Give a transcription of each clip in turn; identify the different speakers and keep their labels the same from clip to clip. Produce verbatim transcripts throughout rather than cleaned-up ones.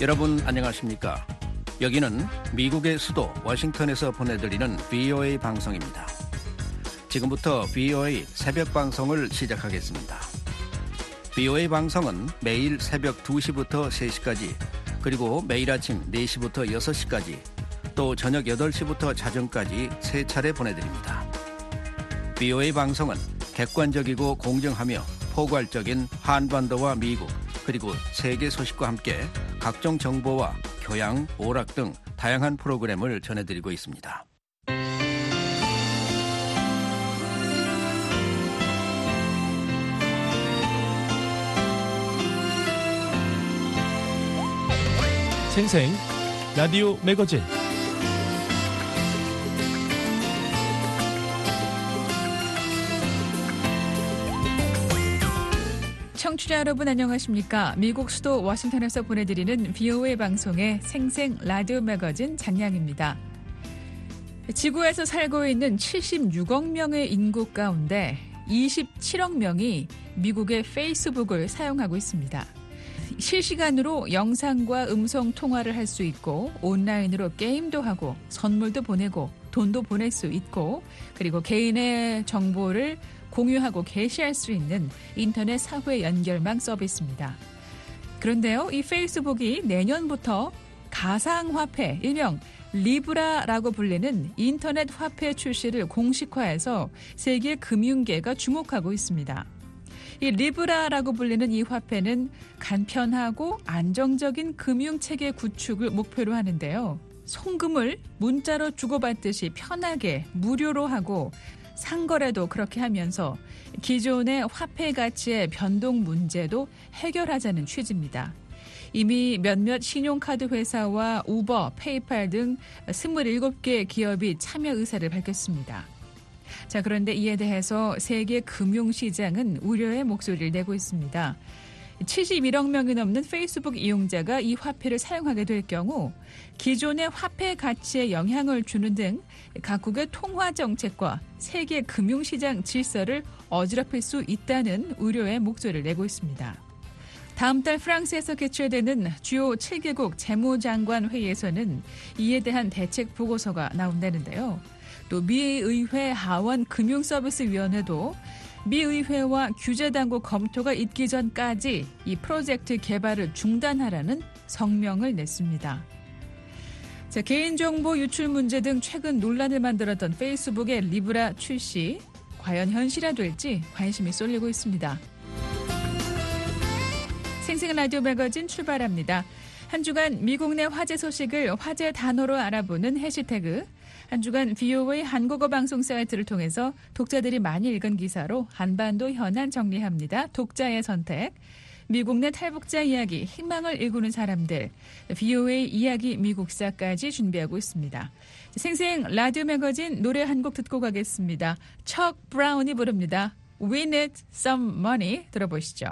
Speaker 1: 여러분 안녕하십니까? 여기는 미국의 수도 워싱턴에서 보내드리는 브이오에이 방송입니다. 지금부터 브이오에이 새벽 방송을 시작하겠습니다. 브이오에이 방송은 매일 새벽 두 시부터 세 시까지, 그리고 매일 아침 네 시부터 여섯 시까지, 또 저녁 여덟 시부터 자정까지 세 차례 보내드립니다. 브이오에이 방송은 객관적이고 공정하며 포괄적인 한반도와 미국, 그리고 세계 소식과 함께 각종 정보와 교양, 오락 등 다양한 프로그램을 전해드리고 있습니다.
Speaker 2: 생생 라디오 매거진
Speaker 3: 청취자 여러분 안녕하십니까? 미국 수도 워싱턴에서 보내드리는 브이오에이 방송의 생생 라디오 매거진 장량입니다. 지구에서 살고 있는 칠십육억 명의 인구 가운데 이십칠억 명이 미국의 페이스북을 사용하고 있습니다. 실시간으로 영상과 음성 통화를 할 수 있고, 온라인으로 게임도 하고, 선물도 보내고, 돈도 보낼 수 있고, 그리고 개인의 정보를 공유하고 게시할 수 있는 인터넷 사회 연결망 서비스입니다. 그런데요, 이 페이스북이 내년부터 가상화폐, 일명 리브라라고 불리는 인터넷 화폐 출시를 공식화해서 세계 금융계가 주목하고 있습니다. 이 리브라라고 불리는 이 화폐는 간편하고 안정적인 금융체계 구축을 목표로 하는데요. 송금을 문자로 주고받듯이 편하게 무료로 하고, 상거래도 그렇게 하면서 기존의 화폐 가치의 변동 문제도 해결하자는 취지입니다. 이미 몇몇 신용카드 회사와 우버, 페이팔 등 스물일곱 개 기업이 참여 의사를 밝혔습니다. 자, 그런데 이에 대해서 세계 금융시장은 우려의 목소리를 내고 있습니다. 칠십일억 명이 넘는 페이스북 이용자가 이 화폐를 사용하게 될 경우 기존의 화폐 가치에 영향을 주는 등 각국의 통화 정책과 세계 금융시장 질서를 어지럽힐 수 있다는 우려의 목소리를 내고 있습니다. 다음 달 프랑스에서 개최되는 주요 칠 개국 재무장관 회의에서는 이에 대한 대책 보고서가 나온다는데요. 또 미의회 하원 금융서비스위원회도 미의회와 규제당국 검토가 있기 전까지 이 프로젝트 개발을 중단하라는 성명을 냈습니다. 자, 개인정보 유출 문제 등 최근 논란을 만들었던 페이스북의 리브라 출시, 과연 현실화될지 관심이 쏠리고 있습니다. 생생 라디오 매거진 출발합니다. 한 주간 미국 내 화제 소식을 화제 단어로 알아보는 해시태그, 한 주간 브이오에이 한국어 방송 사이트를 통해서 독자들이 많이 읽은 기사로 한반도 현안 정리합니다. 독자의 선택, 미국 내 탈북자 이야기, 희망을 일구는 사람들, 브이오에이 이야기 미국사까지 준비하고 있습니다. 생생 라디오 매거진 노래 한 곡 듣고 가겠습니다. 척 브라운이 부릅니다. We need some money. 들어보시죠.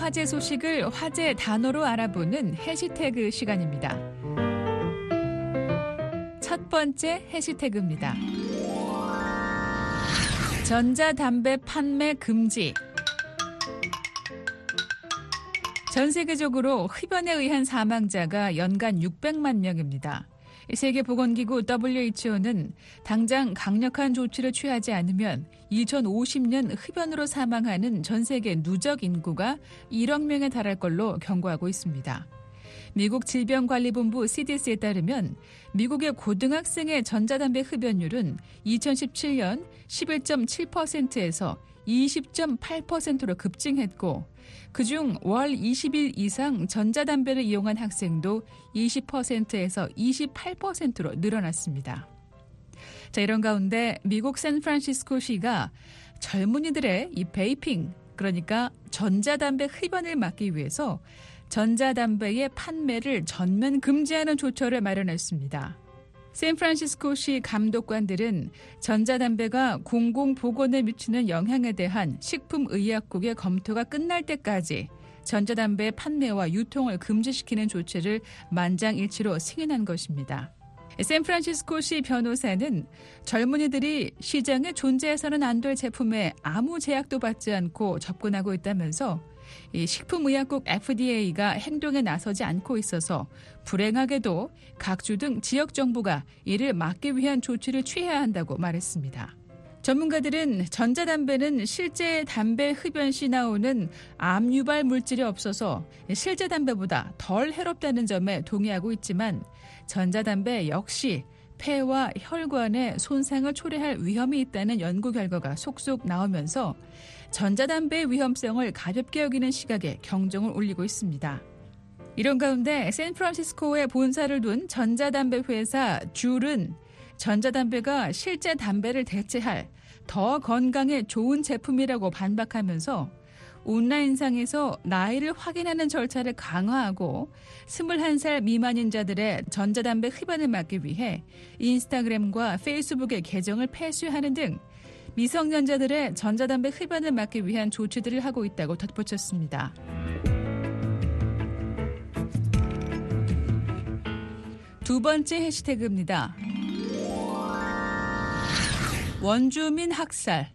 Speaker 3: 화제 소식을 화제 단어로 알아보는 해시태그 시간입니다. 첫 번째 해시태그입니다. 전자담배 판매 금지. 전 세계적으로 흡연에 의한 사망자가 연간 육백만 명입니다. 세계보건기구 더블유에이치오는 당장 강력한 조치를 취하지 않으면 이천오십 년 흡연으로 사망하는 전 세계 누적 인구가 일억 명에 달할 걸로 경고하고 있습니다. 미국 질병관리본부 씨디씨에 따르면 미국의 고등학생의 전자담배 흡연율은 이천십칠 년 십일 점 칠 퍼센트에서 이십 점 팔 퍼센트로 급증했고 그중 월 이십 일 이상 전자담배를 이용한 학생도 이십 퍼센트에서 이십팔 퍼센트로 늘어났습니다. 자, 이런 가운데 미국 샌프란시스코시가 젊은이들의 이 베이핑, 그러니까 전자담배 흡연을 막기 위해서 전자담배의 판매를 전면 금지하는 조처를 마련했습니다. 샌프란시스코시 감독관들은 전자담배가 공공보건에 미치는 영향에 대한 식품의약국의 검토가 끝날 때까지 전자담배 판매와 유통을 금지시키는 조치를 만장일치로 승인한 것입니다. 샌프란시스코시 변호사는 젊은이들이 시장에 존재해서는 안 될 제품에 아무 제약도 받지 않고 접근하고 있다면서 이 식품의약국 에프디에이가 행동에 나서지 않고 있어서 불행하게도 각주 등 지역 정부가 이를 막기 위한 조치를 취해야 한다고 말했습니다. 전문가들은 전자담배는 실제 담배 흡연 시 나오는 암 유발 물질이 없어서 실제 담배보다 덜 해롭다는 점에 동의하고 있지만 전자담배 역시 폐와 혈관에 손상을 초래할 위험이 있다는 연구 결과가 속속 나오면서 전자담배의 위험성을 가볍게 여기는 시각에 경종을 울리고 있습니다. 이런 가운데 샌프란시스코에 본사를 둔 전자담배 회사 줄은 전자담배가 실제 담배를 대체할 더 건강에 좋은 제품이라고 반박하면서 온라인상에서 나이를 확인하는 절차를 강화하고 스물한 살 미만인 자들의 전자담배 흡연을 막기 위해 인스타그램과 페이스북의 계정을 폐쇄하는 등 미성년자들의 전자담배 흡연을 막기 위한 조치들을 하고 있다고 덧붙였습니다. 두 번째 해시태그입니다. 원주민 학살.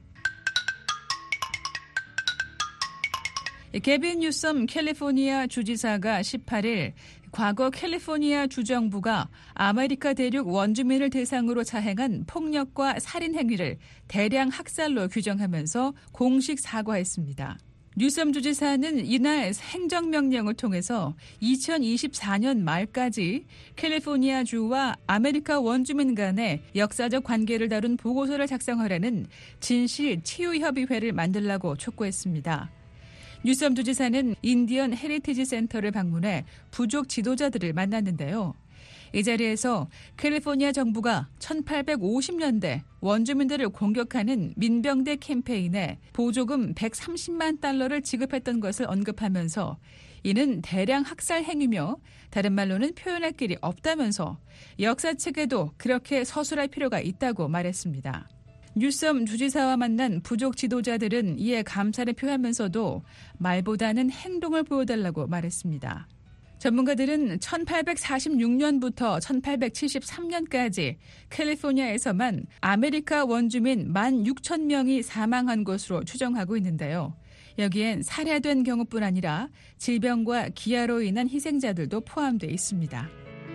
Speaker 3: 게빈 뉴섬 캘리포니아 주지사가 십팔 일 과거 캘리포니아 주정부가 아메리카 대륙 원주민을 대상으로 자행한 폭력과 살인 행위를 대량 학살로 규정하면서 공식 사과했습니다. 뉴섬 주지사는 이날 행정명령을 통해서 이천이십사 년 말까지 캘리포니아주와 아메리카 원주민 간의 역사적 관계를 다룬 보고서를 작성하라는 진실 치유협의회를 만들라고 촉구했습니다. 뉴섬 주지사는 인디언 헤리티지 센터를 방문해 부족 지도자들을 만났는데요. 이 자리에서 캘리포니아 정부가 천팔백오십 년대 원주민들을 공격하는 민병대 캠페인에 보조금 백삼십만 달러를 지급했던 것을 언급하면서 이는 대량 학살 행위며 다른 말로는 표현할 길이 없다면서 역사책에도 그렇게 서술할 필요가 있다고 말했습니다. 뉴섬 주지사와 만난 부족 지도자들은 이에 감사를 표하면서도 말보다는 행동을 보여달라고 말했습니다. 전문가들은 천팔백사십육 년부터 천팔백칠십삼 년까지 캘리포니아에서만 아메리카 원주민 만 육천 명이 사망한 것으로 추정하고 있는데요. 여기엔 살해된 경우뿐 아니라 질병과 기아로 인한 희생자들도 포함되어 있습니다.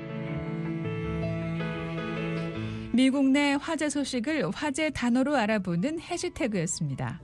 Speaker 3: 미국 내 화제 소식을 화제 단어로 알아보는 해시태그였습니다.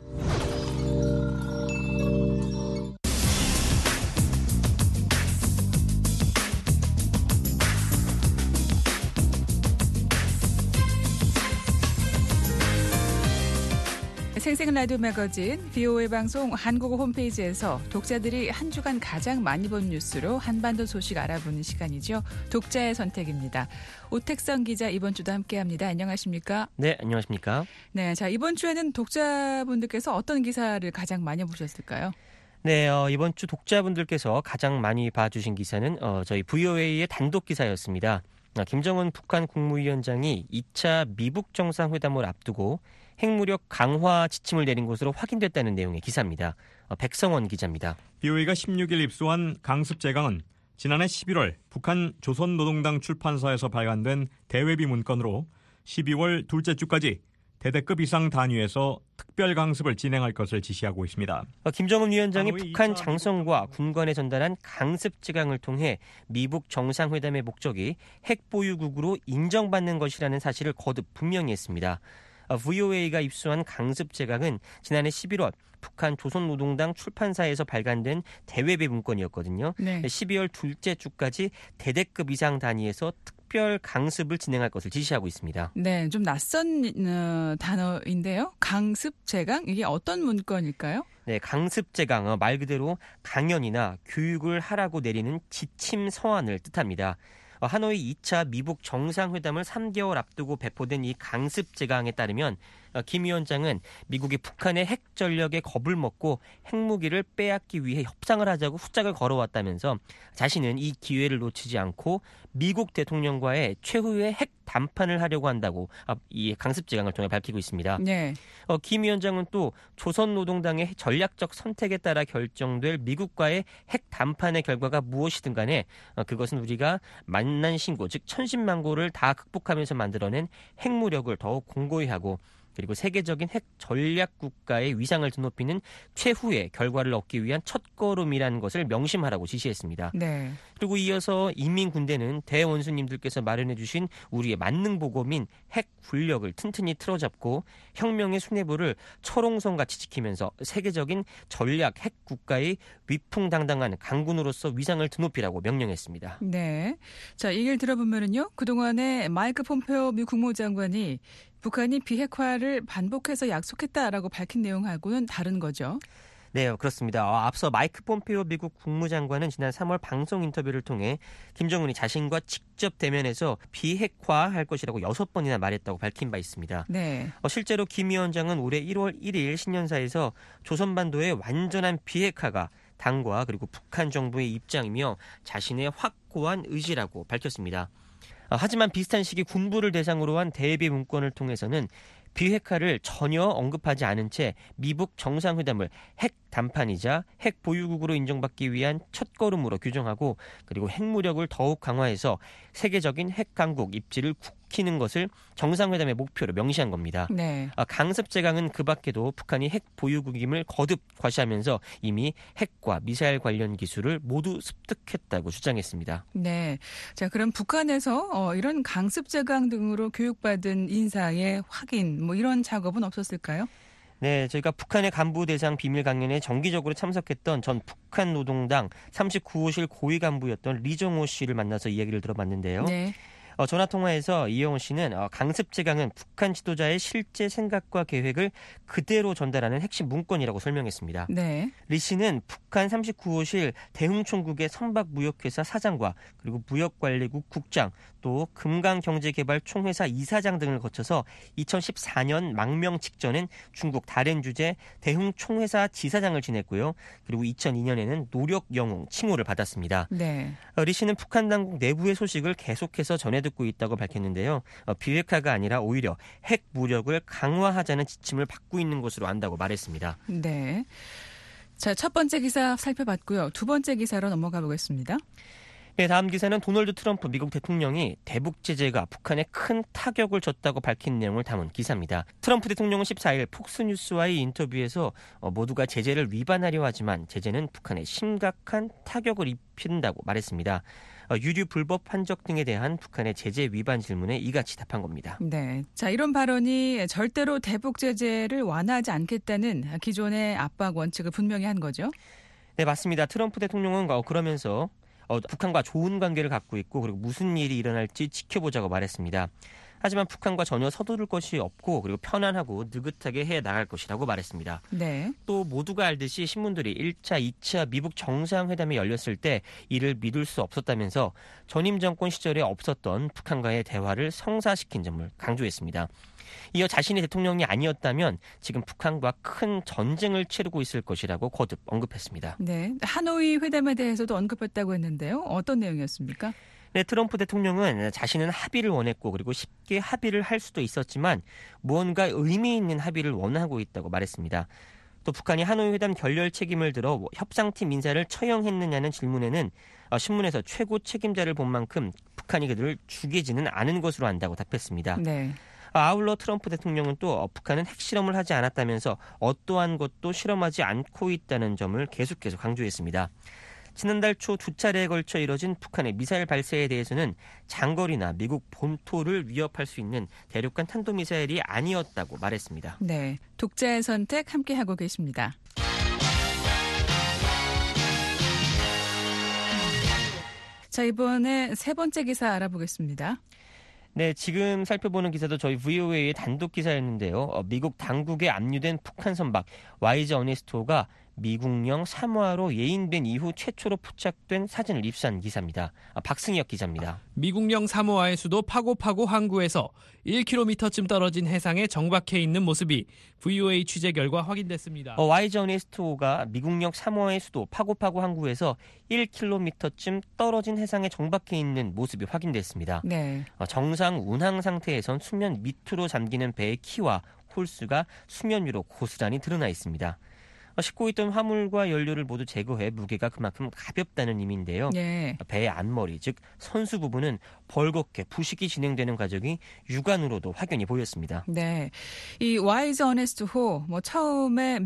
Speaker 3: 생생 라디오 매거진 브이오에이 방송 한국어 홈페이지에서 독자들이 한 주간 가장 많이 본 뉴스로 한반도 소식 알아보는 시간이죠. 독자의 선택입니다. 오택성 기자 이번 주도 함께합니다. 안녕하십니까?
Speaker 4: 네, 안녕하십니까?
Speaker 3: 네, 자 이번 주에는 독자분들께서 어떤 기사를 가장 많이 보셨을까요?
Speaker 4: 네, 어, 이번 주 독자분들께서 가장 많이 봐주신 기사는 어, 저희 브이오에이의 단독 기사였습니다. 어, 김정은 북한 국무위원장이 이 차 미북 정상회담을 앞두고 핵무력 강화 지침을 내린 것으로 확인됐다는 내용의 기사입니다. 어, 백성원 기자입니다.
Speaker 5: 비오이가 십육 일 입수한 강습제강은 지난해 십일월 북한 조선노동당 출판사에서 발간된 대외비 문건으로 십이월 둘째 주까지 대대급 이상 단위에서 특별 강습을 진행할 것을 지시하고 있습니다.
Speaker 4: 김정은 위원장이
Speaker 5: 하노이
Speaker 4: 북한
Speaker 5: 이 차
Speaker 4: 장성과 군관에 전달한 강습제강을 통해 미북 정상회담의 목적이 핵보유국으로 인정받는 것이라는 사실을 거듭 분명히 했습니다. 브이오에이가 입수한 강습제강은 지난해 십일월 북한 조선노동당 출판사에서 발간된 대외비 문건이었거든요.
Speaker 3: 네.
Speaker 4: 십이월 둘째 주까지 대대급 이상 단위에서 특별 강습을 진행할 것을 지시하고 있습니다.
Speaker 3: 네, 좀 낯선 어, 단어인데요. 강습제강 이게 어떤 문건일까요?
Speaker 4: 네, 강습제강 어, 말 그대로 강연이나 교육을 하라고 내리는 지침 서한을 뜻합니다. 어, 하노이 이 차 미북 정상회담을 삼 개월 앞두고 배포된 이 강습제강에 따르면 어, 김 위원장은 미국이 북한의 핵 전력에 겁을 먹고 핵무기를 빼앗기 위해 협상을 하자고 후짝을 걸어왔다면서 자신은 이 기회를 놓치지 않고 미국 대통령과의 최후의 핵 담판을 하려고 한다고 이 강습제강을 통해 밝히고 있습니다.
Speaker 3: 네.
Speaker 4: 어, 김 위원장은 또 조선노동당의 전략적 선택에 따라 결정될 미국과의 핵 담판의 결과가 무엇이든 간에 어, 그것은 우리가 만난 신고, 즉 천신만고를 다 극복하면서 만들어낸 핵무력을 더욱 공고히 하고 그리고 세계적인 핵 전략 국가의 위상을 드높이는 최후의 결과를 얻기 위한 첫걸음이라는 것을 명심하라고 지시했습니다.
Speaker 3: 네.
Speaker 4: 그리고 이어서 인민군대는 대원수님들께서 마련해 주신 우리의 만능보검인 핵 군력을 튼튼히 틀어잡고 혁명의 수뇌부를 철옹성같이 지키면서 세계적인 전략 핵 국가의 위풍당당한 강군으로서 위상을 드높이라고 명령했습니다.
Speaker 3: 네. 자, 얘기를 들어보면은요. 그동안에 마이크 폼페오 미 국무장관이 북한이 비핵화를 반복해서 약속했다라고 밝힌 내용하고는 다른 거죠.
Speaker 4: 네, 그렇습니다. 어, 앞서 마이크 폼페오 미국 국무장관은 지난 삼월 방송 인터뷰를 통해 김정은이 자신과 직접 대면해서 비핵화할 것이라고 여섯 번이나 말했다고 밝힌 바 있습니다.
Speaker 3: 네.
Speaker 4: 어, 실제로 김 위원장은 올해 일월 일일 신년사에서 조선반도의 완전한 비핵화가 당과 그리고 북한 정부의 입장이며 자신의 확고한 의지라고 밝혔습니다. 어, 하지만 비슷한 시기 군부를 대상으로 한 대비 문건을 통해서는 비핵화를 전혀 언급하지 않은 채 미북 정상회담을 핵 담판이자 핵 보유국으로 인정받기 위한 첫걸음으로 규정하고 그리고 핵무력을 더욱 강화해서 세계적인 핵 강국 입지를 굳히는 것을 정상회담의 목표로 명시한 겁니다.
Speaker 3: 네.
Speaker 4: 강습제강은 그 밖에도 북한이 핵 보유국임을 거듭 과시하면서 이미 핵과 미사일 관련 기술을 모두 습득했다고 주장했습니다.
Speaker 3: 네. 자, 그럼 북한에서 어, 이런 강습제강 등으로 교육받은 인사의 확인 뭐 이런 작업은 없었을까요?
Speaker 4: 네, 저희가 북한의 간부 대상 비밀 강연에 정기적으로 참석했던 전 북한 노동당 삼십구 호실 고위 간부였던 리정호 씨를 만나서 이야기를 들어봤는데요.
Speaker 3: 네.
Speaker 4: 어, 전화통화에서 이영호 씨는 어, 강습제강은 북한 지도자의 실제 생각과 계획을 그대로 전달하는 핵심 문건이라고 설명했습니다.
Speaker 3: 네.
Speaker 4: 리 씨는 북한 삼십구 호실 대흥총국의 선박무역회사 사장과 그리고 무역관리국 국장 또 금강경제개발총회사 이사장 등을 거쳐서 이천십사 년 망명 직전엔 중국 다롄 주재 대흥총회사 지사장을 지냈고요. 그리고 이천이 년에는 노력영웅 칭호를 받았습니다.
Speaker 3: 네.
Speaker 4: 어, 리 씨는 북한 당국 내부의 소식을 계속해서 전해 듣고 있다고 밝혔는데요. 어, 비핵화가 아니라 오히려 핵 무력을 강화하자는 지침을 받고 있는 것으로 안다고 말했습니다.
Speaker 3: 네. 자, 첫 번째 기사 살펴봤고요. 두 번째 기사로 넘어가 보겠습니다.
Speaker 4: 네, 다음 기사는 도널드 트럼프 미국 대통령이 대북 제재가 북한에 큰 타격을 줬다고 밝힌 내용을 담은 기사입니다. 트럼프 대통령은 십사일 폭스뉴스와의 인터뷰에서 어, 모두가 제재를 위반하려 하지만 제재는 북한에 심각한 타격을 입힌다고 말했습니다. 어, 유류 불법 환적 등에 대한 북한의 제재 위반 질문에 이같이 답한 겁니다.
Speaker 3: 네. 자, 이런 발언이 절대로 대북 제재를 완화하지 않겠다는 기존의 압박 원칙을 분명히 한 거죠.
Speaker 4: 네, 맞습니다. 트럼프 대통령은 어, 그러면서 어, 북한과 좋은 관계를 갖고 있고 그리고 무슨 일이 일어날지 지켜보자고 말했습니다. 하지만 북한과 전혀 서두를 것이 없고 그리고 편안하고 느긋하게 해 나갈 것이라고 말했습니다.
Speaker 3: 네.
Speaker 4: 또 모두가 알듯이 신문들이 일 차, 이 차 미북 정상회담이 열렸을 때 이를 믿을 수 없었다면서 전임 정권 시절에 없었던 북한과의 대화를 성사시킨 점을 강조했습니다. 이어 자신이 대통령이 아니었다면 지금 북한과 큰 전쟁을 치르고 있을 것이라고 거듭 언급했습니다.
Speaker 3: 네. 하노이 회담에 대해서도 언급했다고 했는데요. 어떤 내용이었습니까?
Speaker 4: 네, 트럼프 대통령은 자신은 합의를 원했고 그리고 쉽게 합의를 할 수도 있었지만 무언가 의미 있는 합의를 원하고 있다고 말했습니다. 또 북한이 하노이 회담 결렬 책임을 들어 협상팀 인사를 처형했느냐는 질문에는 신문에서 최고 책임자를 본 만큼 북한이 그들을 죽이지는 않은 것으로 안다고 답했습니다.
Speaker 3: 네.
Speaker 4: 아울러 트럼프 대통령은 또 북한은 핵실험을 하지 않았다면서 어떠한 것도 실험하지 않고 있다는 점을 계속해서 강조했습니다. 지난달 초 두 차례에 걸쳐 이뤄진 북한의 미사일 발사에 대해서는 장거리나 미국 본토를 위협할 수 있는 대륙간 탄도미사일이 아니었다고 말했습니다.
Speaker 3: 네, 독자의 선택 함께하고 계십니다. 자, 이번에 세 번째 기사 알아보겠습니다.
Speaker 4: 네, 지금 살펴보는 기사도 저희 브이오에이의 단독 기사였는데요. 어, 미국 당국에 압류된 북한 선박 와이즈 어니스토가 미국령 사모아로 예인된 이후 최초로 포착된 사진을 입수한 기사입니다. 아, 박승혁 기자입니다.
Speaker 2: 미국령 사모아의 수도 파고파고 항구에서 일 킬로미터쯤 떨어진 해상에 정박해 있는 모습이 브이오에이 취재 결과 확인됐습니다.
Speaker 4: 어, 와이즈 어니스토가 미국령 사모아의 수도 파고파고 항구에서 일 킬로미터쯤 떨어진 해상에 정박해 있는 모습이 확인됐습니다.
Speaker 3: 네.
Speaker 4: 어, 정상 운항 상태에선 수면 밑으로 잠기는 배의 키와 홀수가 수면 위로 고스란히 드러나 있습니다. 싣고 있던 화물과 연료를 모두 제거해 무게가 그만큼 가볍다는 의미인데요.
Speaker 3: 네.
Speaker 4: 배의 앞머리, 즉 선수 부분은 벌겋게 부식이 진행되는 과정이 육안으로도 확연히 보였습니다.
Speaker 3: 네, 이 와이즈 어네스트호 뭐 처음에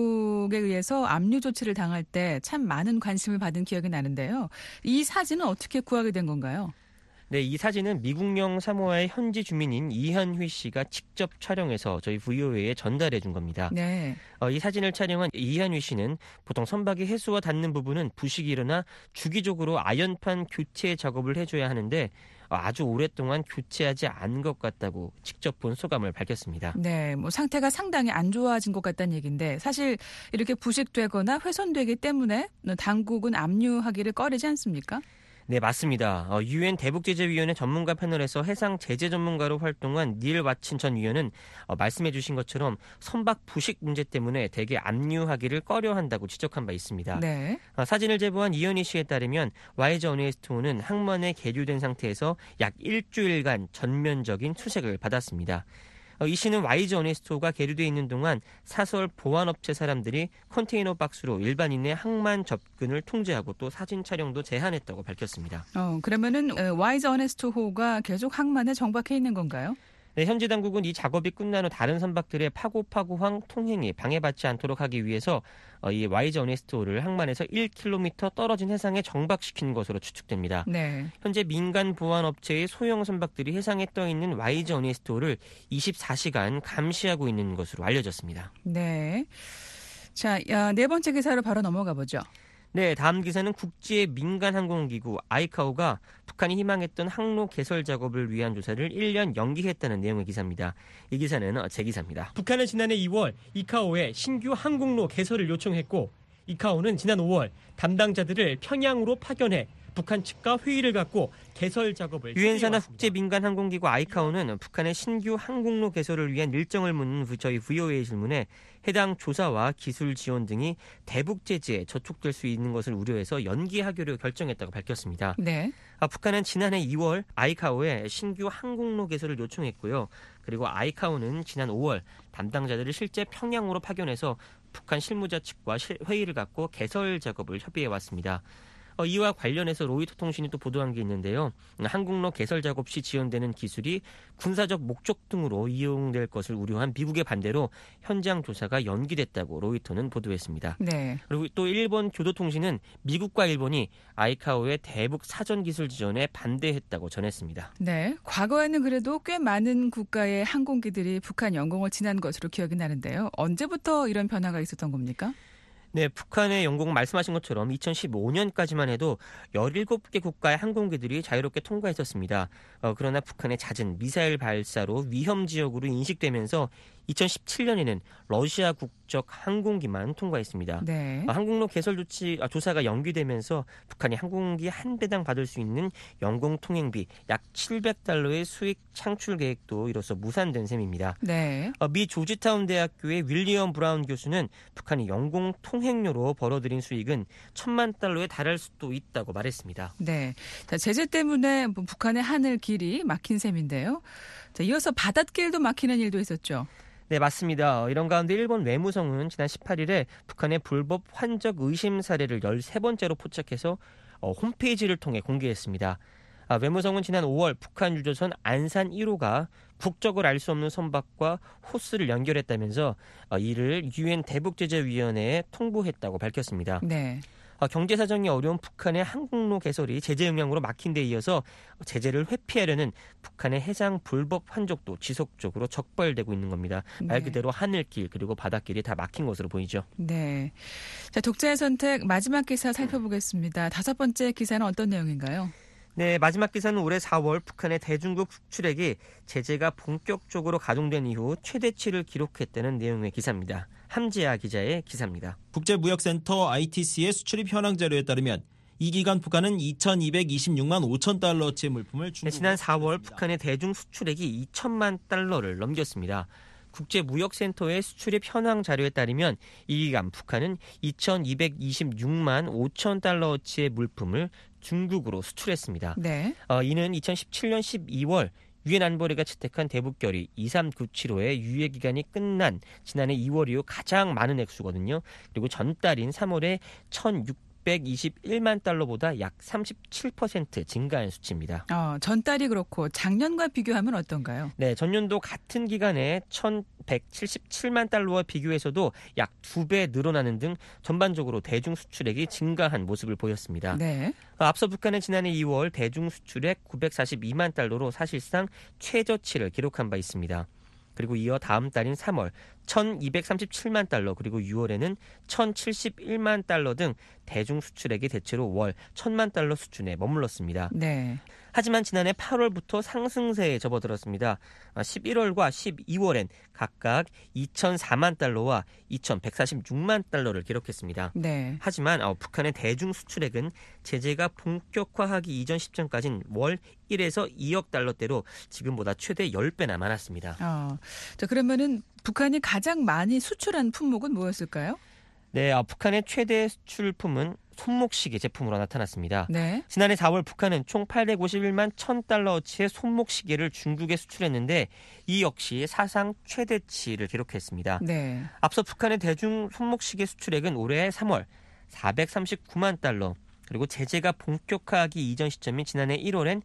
Speaker 3: 미국에 의해서 압류 조치를 당할 때 참 많은 관심을 받은 기억이 나는데요. 이 사진은 어떻게 구하게 된 건가요?
Speaker 4: 네, 이 사진은 미국령 사모아의 현지 주민인 이현휘 씨가 직접 촬영해서 저희 브이오에이에 전달해 준 겁니다.
Speaker 3: 네.
Speaker 4: 어, 이 사진을 촬영한 이현휘 씨는 보통 선박이 해수와 닿는 부분은 부식이 일어나 주기적으로 아연판 교체 작업을 해줘야 하는데 어, 아주 오랫동안 교체하지 않은 것 같다고 직접 본 소감을 밝혔습니다.
Speaker 3: 네, 뭐 상태가 상당히 안 좋아진 것 같다는 얘기인데 사실 이렇게 부식되거나 훼손되기 때문에 당국은 압류하기를 꺼리지 않습니까?
Speaker 4: 네, 맞습니다. 유엔 대북제재위원회 전문가 패널에서 해상 제재 전문가로 활동한 닐 왓친 전 위원은 어, 말씀해 주신 것처럼 선박 부식 문제 때문에 대개 압류하기를 꺼려한다고 지적한 바 있습니다.
Speaker 3: 네.
Speaker 4: 어, 사진을 제보한 이현희 씨에 따르면 와이즈 어니스토는 항만에 계류된 상태에서 약 일주일간 전면적인 수색을 받았습니다. 이 씨는 와이즈 어니스토가 계류되어 있는 동안 사설 보안업체 사람들이 컨테이너 박스로 일반인의 항만 접근을 통제하고 또 사진 촬영도 제한했다고 밝혔습니다.
Speaker 3: 어, 그러면은 와이즈 어네스토호가 계속 항만에 정박해 있는 건가요?
Speaker 4: 네, 현지 당국은 이 작업이 끝난 후 다른 선박들의 파고파고항 통행이 방해받지 않도록 하기 위해서 이 와이즈 어니스토를 항만에서 일 킬로미터 떨어진 해상에 정박시킨 것으로 추측됩니다.
Speaker 3: 네.
Speaker 4: 현재 민간 보안업체의 소형 선박들이 해상에 떠 있는 와이즈 어니스토를 이십사 시간 감시하고 있는 것으로 알려졌습니다.
Speaker 3: 네. 자, 네 번째 기사로 바로 넘어가 보죠.
Speaker 4: 네, 다음 기사는 국제 민간 항공기구 아이카오가 북한이 희망했던 항로 개설 작업을 위한 조사를 일 년 연기했다는 내용의 기사입니다. 이 기사는 제 기사입니다.
Speaker 6: 북한은 지난해 이월 이카오에 신규 항공로 개설을 요청했고 이카오는 지난 오월 담당자들을 평양으로 파견해 북한 측과 회의를 갖고 개설 작업을
Speaker 4: 유엔사나 국제민간항공기구 아이카오는 북한의 신규 항공로 개설을 위한 일정을 묻는 저희 브이오에이 질문에 해당 조사와 기술 지원 등이 대북 제재에 저촉될 수 있는 것을 우려해서 연기하기로 결정했다고 밝혔습니다.
Speaker 3: 네.
Speaker 4: 아, 북한은 지난해 이월 아이카오에 신규 항공로 개설을 요청했고요. 그리고 아이카오는 지난 오월 담당자들을 실제 평양으로 파견해서 북한 실무자 측과 회의를 갖고 개설 작업을 협의해 왔습니다. 어, 이와 관련해서 로이터 통신이 또 보도한 게 있는데요. 항공로 개설 작업 시 지원되는 기술이 군사적 목적 등으로 이용될 것을 우려한 미국의 반대로 현장 조사가 연기됐다고 로이터는 보도했습니다.
Speaker 3: 네.
Speaker 4: 그리고 또 일본 교도통신은 미국과 일본이 아이카오의 대북 사전 기술 지원에 반대했다고 전했습니다.
Speaker 3: 네. 과거에는 그래도 꽤 많은 국가의 항공기들이 북한 영공을 지난 것으로 기억이 나는데요. 언제부터 이런 변화가 있었던 겁니까?
Speaker 4: 네, 북한의 영공은 말씀하신 것처럼 이천십오 년까지만 해도 열일곱 개 국가의 항공기들이 자유롭게 통과했었습니다. 어, 그러나 북한의 잦은 미사일 발사로 위험 지역으로 인식되면서 이천십칠 년에는 러시아 국적 항공기만 통과했습니다.
Speaker 3: 네.
Speaker 4: 어, 항공로 개설 조치, 아, 조사가 연기되면서 북한이 항공기 한 대당 받을 수 있는 영공 통행비 약 칠백 달러의 수익 창출 계획도 이로써 무산된 셈입니다.
Speaker 3: 네.
Speaker 4: 어, 미 조지타운 대학교의 윌리엄 브라운 교수는 북한이 영공 통행료로 벌어들인 수익은 천만 달러에 달할 수도 있다고 말했습니다.
Speaker 3: 네. 자, 제재 때문에 뭐 북한의 하늘 길이 막힌 셈인데요. 자, 이어서 바닷길도 막히는 일도 있었죠.
Speaker 4: 네, 맞습니다. 이런 가운데 일본 외무성은 지난 십팔 일에 북한의 불법 환적 의심 사례를 열세 번째로 포착해서 어, 홈페이지를 통해 공개했습니다. 아, 외무성은 지난 오월 북한 유조선 안산 일 호가 국적을 알 수 없는 선박과 호스를 연결했다면서 어, 이를 유엔 대북제재위원회에 통보했다고 밝혔습니다.
Speaker 3: 네.
Speaker 4: 어, 경제 사정이 어려운 북한의 항공로 개설이 제재 영향으로 막힌 데 이어서 제재를 회피하려는 북한의 해상 불법 환적도 지속적으로 적발되고 있는 겁니다. 말 그대로 하늘길 그리고 바닷길이 다 막힌 것으로 보이죠.
Speaker 3: 네. 자, 독자의 선택 마지막 기사 살펴보겠습니다. 다섯 번째 기사는 어떤 내용인가요?
Speaker 4: 네, 마지막 기사는 올해 사월 북한의 대중국 수출액이 제재가 본격적으로 가동된 이후 최대치를 기록했다는 내용의 기사입니다. 함지아 기자의 기사입니다.
Speaker 7: 국제무역센터 아이티씨의 수출입 현황 자료에 따르면 이 기간 북한은 이천이백이십육만 오천 달러치의 물품을 중국으로
Speaker 4: 네, 지난 사월
Speaker 7: 수출했습니다.
Speaker 4: 북한의 대중 수출액이 이천만 달러를 넘겼습니다. 국제무역센터의 수출입 현황 자료에 따르면 이 기간 북한은 이천이백이십육만 오천 달러어치의 물품을 중국으로 수출했습니다.
Speaker 3: 네.
Speaker 4: 어, 이는 이천십칠 년 십이월 유엔 안보리가 채택한 대북결의 이삼구칠오의 유예 기간이 끝난 지난해 이월 이후 가장 많은 액수거든요. 그리고 전달인 삼월에 천육백이십일만 달러보다 약 삼십칠 퍼센트 증가한 수치입니다.
Speaker 3: 어, 전달이 그렇고 작년과 비교하면 어떤가요?
Speaker 4: 네, 전년도 같은 기간에 천백칠십칠만 달러와 비교해서도 약 두 배 늘어나는 등 전반적으로 대중 수출액이 증가한 모습을 보였습니다.
Speaker 3: 네.
Speaker 4: 앞서 북한은 지난해 이월 대중 수출액 구백사십이만 달러로 사실상 최저치를 기록한 바 있습니다. 그리고 이어 다음 달인 삼월 천이백삼십칠만 달러 그리고 유월에는 천칠십일만 달러 등 대중 수출액이 대체로 월 천만 달러 수준에 머물렀습니다.
Speaker 3: 네.
Speaker 4: 하지만 지난해 팔월부터 상승세에 접어들었습니다. 십일월과 십이월엔 각각 이천사만 달러와 이천백사십육만 달러를 기록했습니다.
Speaker 3: 네.
Speaker 4: 하지만 어, 북한의 대중 수출액은 제재가 본격화하기 이전 시점까지는 월 일에서 이억 달러대로 지금보다 최대 십 배나 많았습니다.
Speaker 3: 어, 자, 그러면은 북한이 가장 많이 수출한 품목은 뭐였을까요?
Speaker 4: 네, 어, 북한의 최대 수출품은 손목시계 제품으로 나타났습니다.
Speaker 3: 네.
Speaker 4: 지난해 사월 북한은 총 팔백오십일만 천 달러어치의 손목시계를 중국에 수출했는데 이 역시 사상 최대치를 기록했습니다.
Speaker 3: 네.
Speaker 4: 앞서 북한의 대중 손목시계 수출액은 올해 삼월 사백삼십구만 달러 그리고 제재가 본격화하기 이전 시점인 지난해 일월엔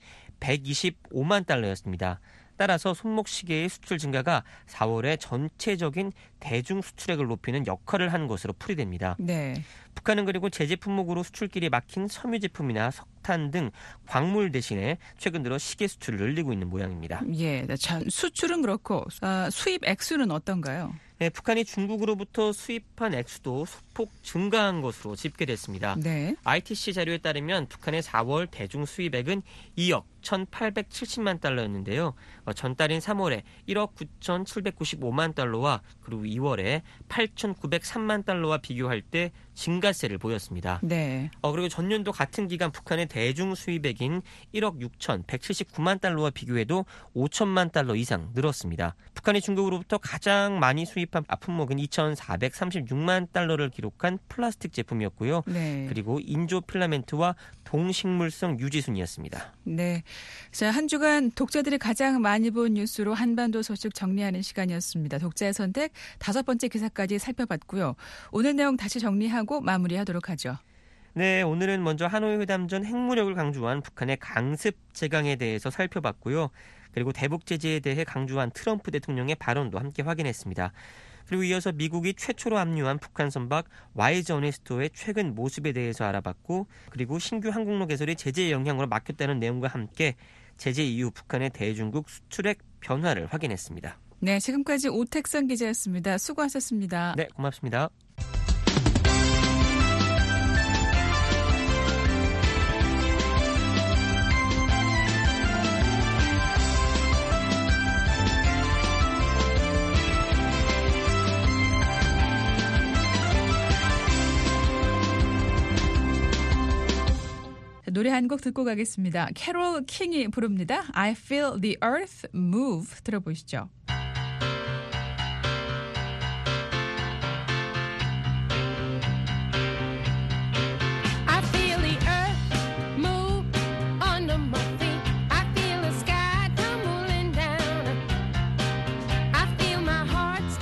Speaker 4: 백이십오만 달러였습니다. 따라서 손목시계의 수출 증가가 사월에 전체적인 대중 수출액을 높이는 역할을 한 것으로 풀이됩니다.
Speaker 3: 네.
Speaker 4: 북한은 그리고 제재 품목으로 수출길이 막힌 섬유 제품이나 석탄 등 광물 대신에 최근 들어 시계 수출을 늘리고 있는 모양입니다.
Speaker 3: 예. 자, 수출은 그렇고 아, 수입 액수는 어떤가요?
Speaker 4: 네, 북한이 중국으로부터 수입한 액수도 소폭 증가한 것으로 집계됐습니다.
Speaker 3: 네.
Speaker 4: 아이티씨 자료에 따르면 북한의 사월 대중 수입액은 이억 천팔백칠십만 달러였는데요. 어, 전달인 삼월에 일억 구천칠백구십오만 달러와 그리고 이월에 팔천구백삼만 달러와 비교할 때 증가세를 보였습니다.
Speaker 3: 네.
Speaker 4: 어, 그리고 전년도 같은 기간 북한의 대중 수입액인 일억 육천백칠십구만 달러와 비교해도 오천만 달러 이상 늘었습니다. 북한이 중국으로부터 가장 많이 수입한 품목은 이천사백삼십육만 달러를 기록한 플라스틱 제품이었고요.
Speaker 3: 네.
Speaker 4: 그리고 인조 필라멘트와 동식물성 유지순이었습니다.
Speaker 3: 네. 자, 한 주간 독자들이 가장 많이 본 뉴스로 한반도 소식 정리하는 시간이었습니다. 독자의 선택 다섯 번째 기사까지 살펴봤고요. 오늘 내용 다시 정리하고 마무리하도록 하죠.
Speaker 4: 네, 오늘은 먼저 하노이 회담 전 핵무력을 강조한 북한의 강습 제강에 대해서 살펴봤고요. 그리고 대북 제재에 대해 강조한 트럼프 대통령의 발언도 함께 확인했습니다. 그리고 이어서 미국이 최초로 합류한 북한 선박 와이즈 어네스토의 최근 모습에 대해서 알아봤고 그리고 신규 항공로 개설이 제재의 영향으로 막혔다는 내용과 함께 제재 이후 북한의 대중국 수출액 변화를 확인했습니다.
Speaker 3: 네, 지금까지 오택선 기자였습니다. 수고하셨습니다.
Speaker 4: 네, 고맙습니다.
Speaker 3: 노래 한 곡 듣고 가겠습니다. 캐롤 킹이 부릅니다. I feel the earth move. 들어보시죠.
Speaker 8: I feel the earth move under my feet. I feel the sky tumbling down. I feel my heart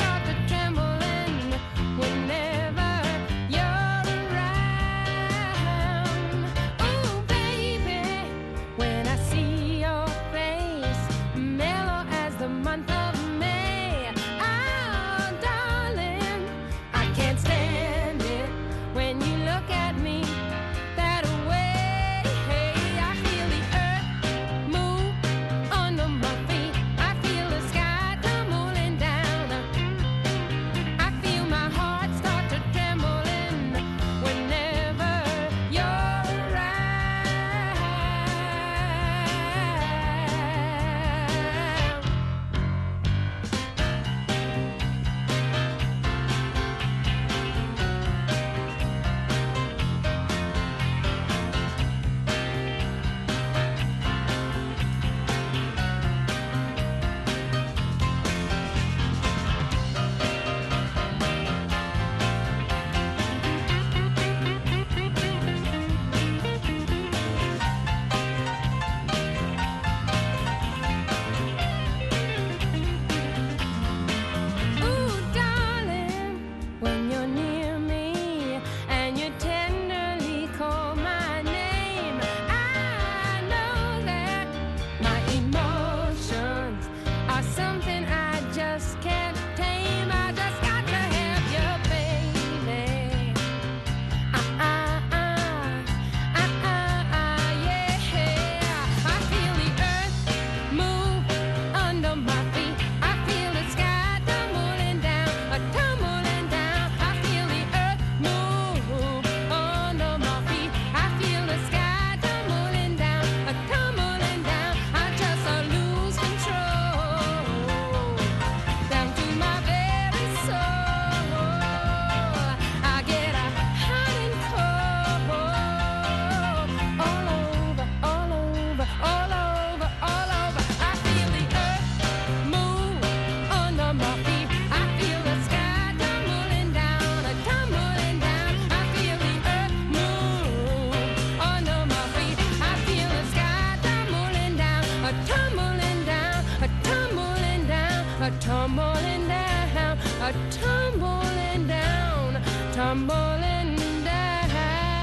Speaker 8: tumbling down, a tumbling down, tumbling down.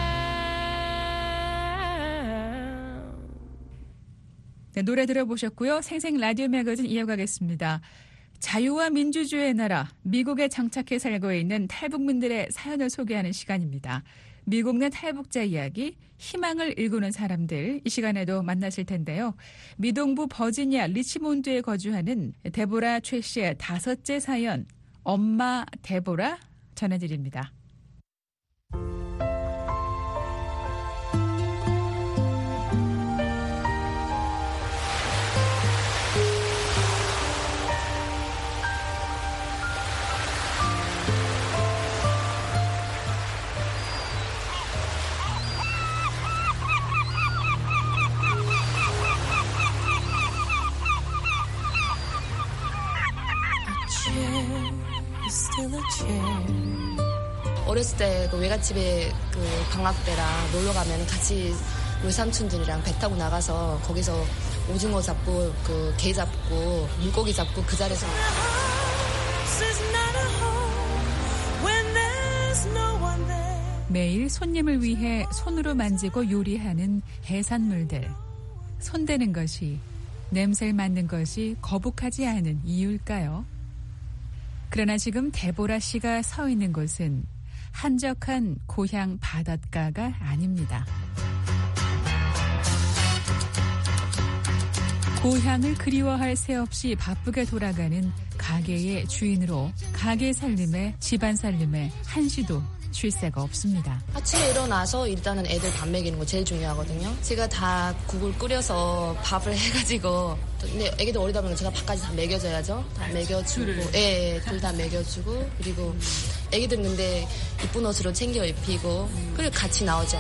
Speaker 3: 네, 노래 들어보셨고요. 생생 라디오 매거진 이어가겠습니다. 자유와 민주주의의 나라, 미국에 장착해 살고 있는 탈북민들의 사연을 소개하는 시간입니다. 미국 내 탈북자 이야기, 희망을 일구는 사람들, 이 시간에도 만나실 텐데요. 미동부 버지니아 리치몬드에 거주하는 데보라 최 씨의 다섯째 사연, 엄마 데보라 전해드립니다.
Speaker 9: 어렸을 때 그 외갓집에 그 방학 때랑 놀러 가면 같이 우리 삼촌들이랑 배 타고 나가서 거기서 오징어 잡고 그 게 잡고 물고기 잡고 그 자리에서
Speaker 3: 매일 손님을 위해 손으로 만지고 요리하는 해산물들. 손대는 것이, 냄새를 맡는 것이 거북하지 않은 이유일까요? 그러나 지금 데보라 씨가 서 있는 곳은 한적한 고향 바닷가가 아닙니다. 고향을 그리워할 새 없이 바쁘게 돌아가는 가게의 주인으로 가게 살림에 집안 살림에 한시도 쉴 새가 없습니다.
Speaker 9: 아침에 일어나서 일단은 애들 밥 먹이는 거 제일 중요하거든요. 제가 다 국을 끓여서 밥을 해가지고, 근데 애기들 어리다 보니까 제가 밥까지 다 먹여줘야죠. 다 먹여주고, 예, 둘 다 먹여주고, 그리고 애기들은 근데 이쁜 옷으로 챙겨 입히고, 그리고 같이 나오죠.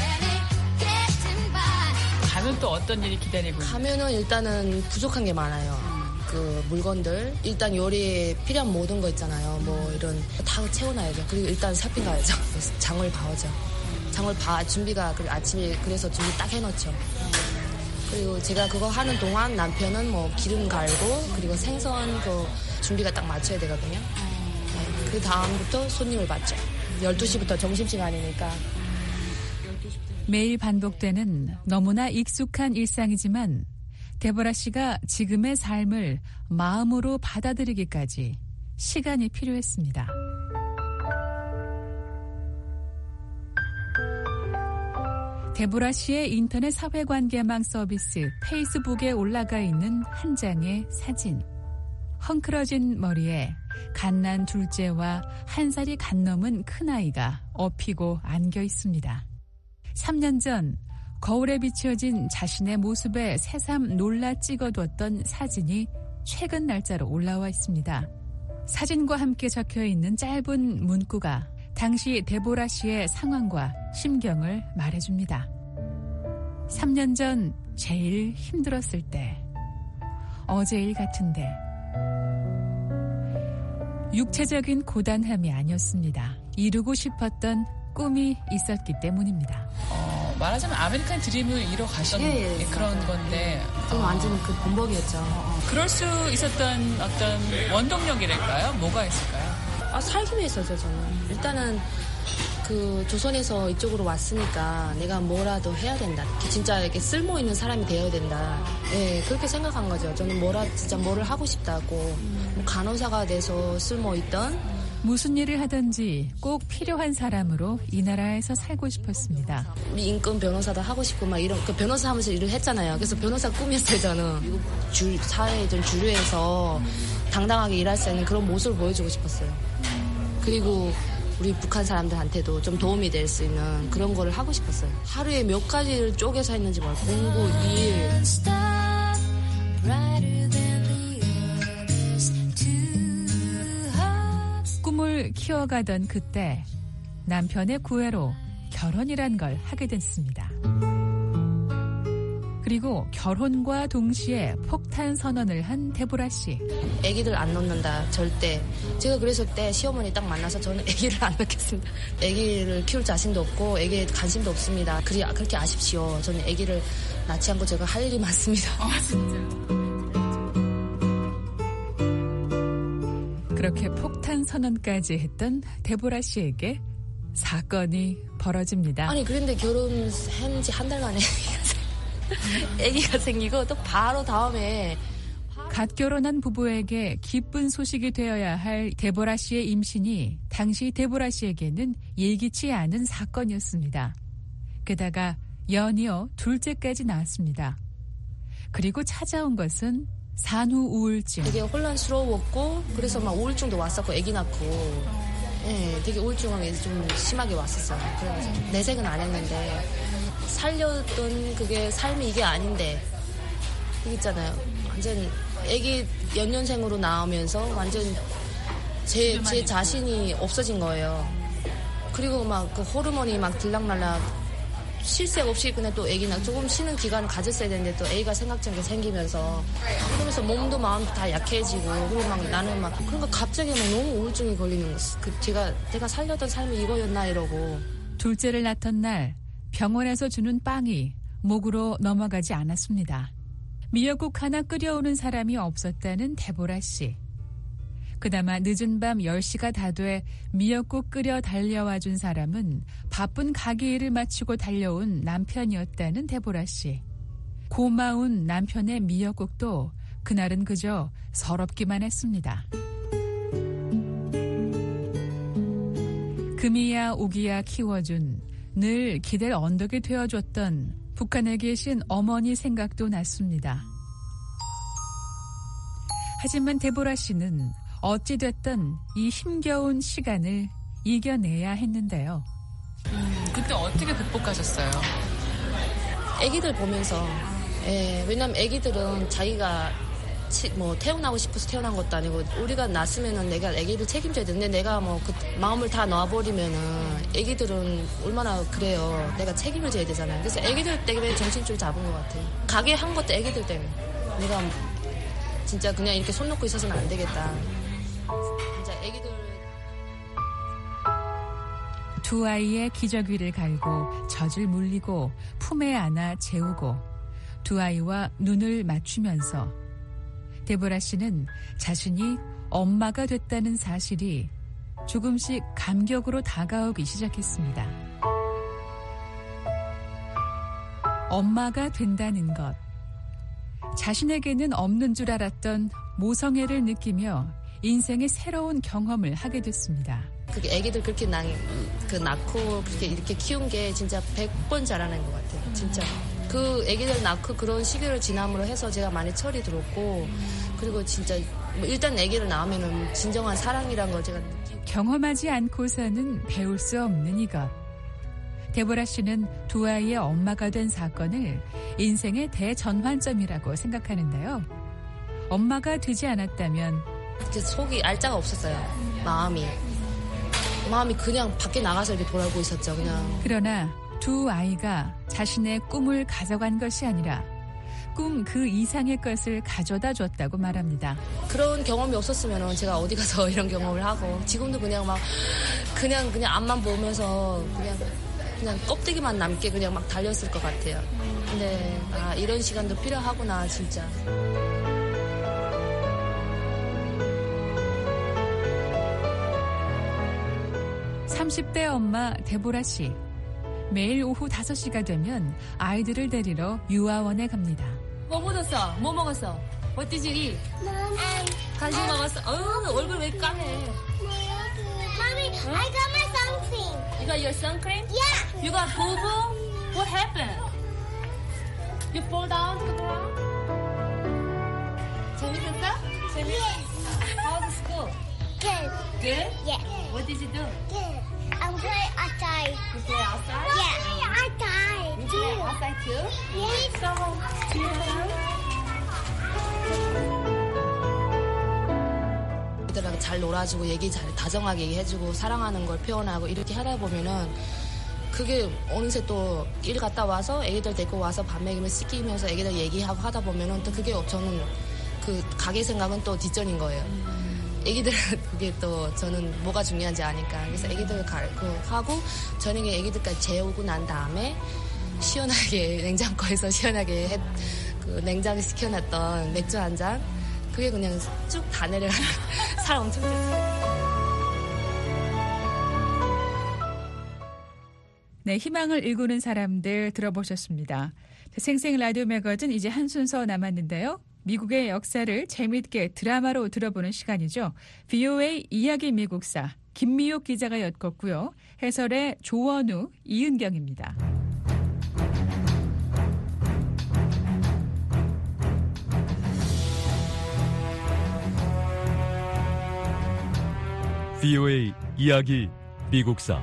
Speaker 3: 가면 또 어떤 일이 기다리고 있나요?
Speaker 9: 가면은 일단은 부족한 게 많아요. 그 물건들, 일단 요리에 필요한 모든 거 있잖아요. 뭐 이런 다 채워놔야죠. 그리고 일단 쇼핑 가야죠. 장을 봐오죠. 장을 봐 준비가 아침에 그래서 준비 딱 해놓죠. 그리고 제가 그거 하는 동안 남편은 뭐 기름 갈고 그리고 생선 그 준비가 딱 맞춰야 되거든요. 그 다음부터 손님을 받죠. 열두 시부터 점심시간이니까.
Speaker 3: 매일 반복되는 너무나 익숙한 일상이지만 데보라 씨가 지금의 삶을 마음으로 받아들이기까지 시간이 필요했습니다. 데보라 씨의 인터넷 사회관계망 서비스 페이스북에 올라가 있는 한 장의 사진. 헝클어진 머리에 갓난 둘째와 한 살이 갓 넘은 큰아이가 업히고 안겨 있습니다. 삼 년 전 거울에 비추어진 자신의 모습에 새삼 놀라 찍어뒀던 사진이 최근 날짜로 올라와 있습니다. 사진과 함께 적혀있는 짧은 문구가 당시 데보라 씨의 상황과 심경을 말해줍니다. 삼 년 전 제일 힘들었을 때, 어제 일 같은데, 육체적인 고단함이 아니었습니다. 이루고 싶었던 꿈이 있었기 때문입니다.
Speaker 10: 어, 말하자면 아메리칸 드림을 이뤄 가신
Speaker 9: 예, 예,
Speaker 10: 그런
Speaker 9: 맞아요.
Speaker 10: 건데.
Speaker 9: 저는
Speaker 10: 어.
Speaker 9: 완전 그 본보기였죠.
Speaker 10: 어, 그럴 수 있었던 어떤 원동력이랄까요? 뭐가 있을까요?
Speaker 9: 아, 살기 위해서죠, 저는. 일단은 그 조선에서 이쪽으로 왔으니까 내가 뭐라도 해야 된다. 진짜 이렇게 쓸모 있는 사람이 되어야 된다. 예, 그렇게 생각한 거죠. 저는 뭐라 진짜 뭐를 하고 싶다고. 뭐 간호사가 돼서 쓸모 있던.
Speaker 3: 무슨 일을 하든지 꼭 필요한 사람으로 이 나라에서 살고 싶었습니다.
Speaker 9: 우리 인권 변호사도 하고 싶고 막 이런 그 변호사 하면서 일을 했잖아요. 그래서 변호사 꿈이었어요, 저는. 미국 주, 사회들 주류에서 당당하게 일할 수 있는 그런 모습을 보여주고 싶었어요. 그리고 우리 북한 사람들한테도 좀 도움이 될 수 있는 그런 거를 하고 싶었어요. 하루에 몇 가지를 쪼개서 했는지 몰라요. 공부, 일.
Speaker 3: 꿈을 키워가던 그때 남편의 구애로 결혼이란 걸 하게 됐습니다. 그리고 결혼과 동시에 폭탄 선언을 한 데보라 씨.
Speaker 9: 애기들 안 놓는다, 절대. 제가 그래서 그때 시어머니 딱 만나서 저는 애기를 안 낳겠습니다. 애기를 키울 자신도 없고 애기에 관심도 없습니다. 그리, 그렇게 아십시오. 저는 애기를 낳지 않고 제가 할 일이 많습니다.
Speaker 10: 아, 진짜요?
Speaker 3: 그렇게 폭탄 선언까지 했던 데보라 씨에게 사건이 벌어집니다.
Speaker 9: 아니 그런데 결혼한 지 한 달 만에 아기가 생기고 또 바로 다음에
Speaker 3: 갓 결혼한 부부에게 기쁜 소식이 되어야 할 데보라 씨의 임신이 당시 데보라 씨에게는 예기치 않은 사건이었습니다. 게다가 연이어 둘째까지 나왔습니다. 그리고 찾아온 것은 산후 우울증.
Speaker 9: 되게 혼란스러웠고 그래서 막 우울증도 왔었고 아기 낳고 네, 되게 우울증이 좀 심하게 왔었어요. 그래서 내색은 안 했는데 살렸던 그게 삶이 이게 아닌데 이게 있잖아요. 완전 아기 연년생으로 나오면서 완전 제, 제 자신이 없어진 거예요. 그리고 막 그 호르몬이 막 들락날락 실색 없이 그냥 또 아기나 조금 쉬는 기간을 가졌어야 되는데 또 아기가 생각적인 게 생기면서 그러면서 몸도 마음도 다 약해지고 그리고 막 나는 막 그러니까 갑자기 막 너무 우울증이 걸리는 거였어. 그 제가 내가 살려던 삶이 이거였나 이러고.
Speaker 3: 둘째를 낳던 날 병원에서 주는 빵이 목으로 넘어가지 않았습니다. 미역국 하나 끓여오는 사람이 없었다는 데보라 씨. 그나마 늦은 밤 열 시가 다 돼 미역국 끓여 달려와 준 사람은 바쁜 가게 일을 마치고 달려온 남편이었다는 데보라 씨. 고마운 남편의 미역국도 그날은 그저 서럽기만 했습니다. 금이야 오기야 키워준 늘 기댈 언덕이 되어줬던 북한에 계신 어머니 생각도 났습니다. 하지만 데보라 씨는 어찌됐든 이 힘겨운 시간을 이겨내야 했는데요.
Speaker 10: 음, 그때 어떻게 극복하셨어요?
Speaker 9: 아기들 보면서 예, 왜냐면 아기들은 자기가 치, 뭐 태어나고 싶어서 태어난 것도 아니고 우리가 낳았으면은 내가 아기를 책임져야 되는데 내가 뭐 그 마음을 다 놔버리면은 아기들은 얼마나 그래요. 내가 책임을 져야 되잖아요. 그래서 아기들 때문에 정신줄 잡은 것 같아요. 가게 한 것도 아기들 때문에 내가 진짜 그냥 이렇게 손 놓고 있어서는 안 되겠다. 진짜 아기들
Speaker 3: 두 아이의 기저귀를 갈고 젖을 물리고 품에 안아 재우고 두 아이와 눈을 맞추면서 데보라 씨는 자신이 엄마가 됐다는 사실이 조금씩 감격으로 다가오기 시작했습니다. 엄마가 된다는 것. 자신에게는 없는 줄 알았던 모성애를 느끼며 인생의 새로운 경험을 하게 됐습니다.
Speaker 9: 그게 아기들 그렇게 나, 그 낳고 그렇게 이렇게 키운 게 진짜 백 번 잘하는 것 같아요. 진짜. 그 아기들 낳고 그런 시기를 지남으로 해서 제가 많이 철이 들었고 그리고 진짜 뭐 일단 아기를 낳으면은 진정한 사랑이란 걸 제가 느끼고
Speaker 3: 경험하지 않고서는 배울 수 없는 이것. 데보라 씨는 두 아이의 엄마가 된 사건을 인생의 대전환점이라고 생각하는데요. 엄마가 되지 않았다면
Speaker 9: 그 속이 알자가 없었어요. 마음이. 마음이 그냥 밖에 나가서 이렇게 돌아오고 있었죠. 그냥.
Speaker 3: 그러나 두 아이가 자신의 꿈을 가져간 것이 아니라 꿈 그 이상의 것을 가져다 줬다고 말합니다.
Speaker 9: 그런 경험이 없었으면 제가 어디 가서 이런 경험을 하고 지금도 그냥 막 그냥 그냥 앞만 보면서 그냥 그냥 껍데기만 남게 그냥 막 달렸을 것 같아요. 근데 아 이런 시간도 필요하구나 진짜.
Speaker 3: 삼십 대 엄마 데보라 씨. 매일 오후 다섯 시가 되면 아이들을 데리러 유아원에 갑니다.
Speaker 10: 뭐 묻었어? 뭐 먹었어? What did you eat? 간식 먹었어? 어휴, 얼굴 왜 까매?
Speaker 8: Mommy, I got my sun cream.
Speaker 10: You got your sun cream?
Speaker 8: Yeah.
Speaker 10: You got boo-boo? What happened? You fall down to the ground? 재밌었어? 재밌었어? How was school?
Speaker 8: Good.
Speaker 10: Good?
Speaker 8: Yeah.
Speaker 10: What did you do?
Speaker 8: Good. I'm playing outside.
Speaker 10: You play outside?
Speaker 8: Yeah. Outside.
Speaker 10: You play outside too?
Speaker 8: Yeah.
Speaker 10: Do you have
Speaker 9: 애들하고 잘 놀아주고 얘기 잘 다정하게 얘기해주고 사랑하는 걸 표현하고 이렇게 하다 보면은 그게 어느새 또 일 갔다 와서 애기들 데리고 와서 밥 먹이면 씻기면서 애기들 얘기하고 하다 보면은 또 그게 저는 그 가게 생각은 또 뒷전인 거예요. 애기들 그게 또 저는 뭐가 중요한지 아니까 그래서 애기들 가, 그 하고 저녁에 애기들까지 재우고 난 다음에 시원하게 냉장고에서 시원하게 해, 그 냉장 시켜놨던 맥주 한 잔 그게 그냥 쭉 다 내려가는 살 엄청 쪘어요.
Speaker 3: 네, 희망을 일구는 사람들 들어보셨습니다. 생생 라디오 매거진 이제 한 순서 남았는데요. 미국의 역사를 재미있게 드라마로 들어보는 시간이죠. 브이오에이 이야기 미국사 김미옥 기자가 엿듣고요. 해설의 조원우, 이은경입니다.
Speaker 11: 브이오에이 이야기 미국사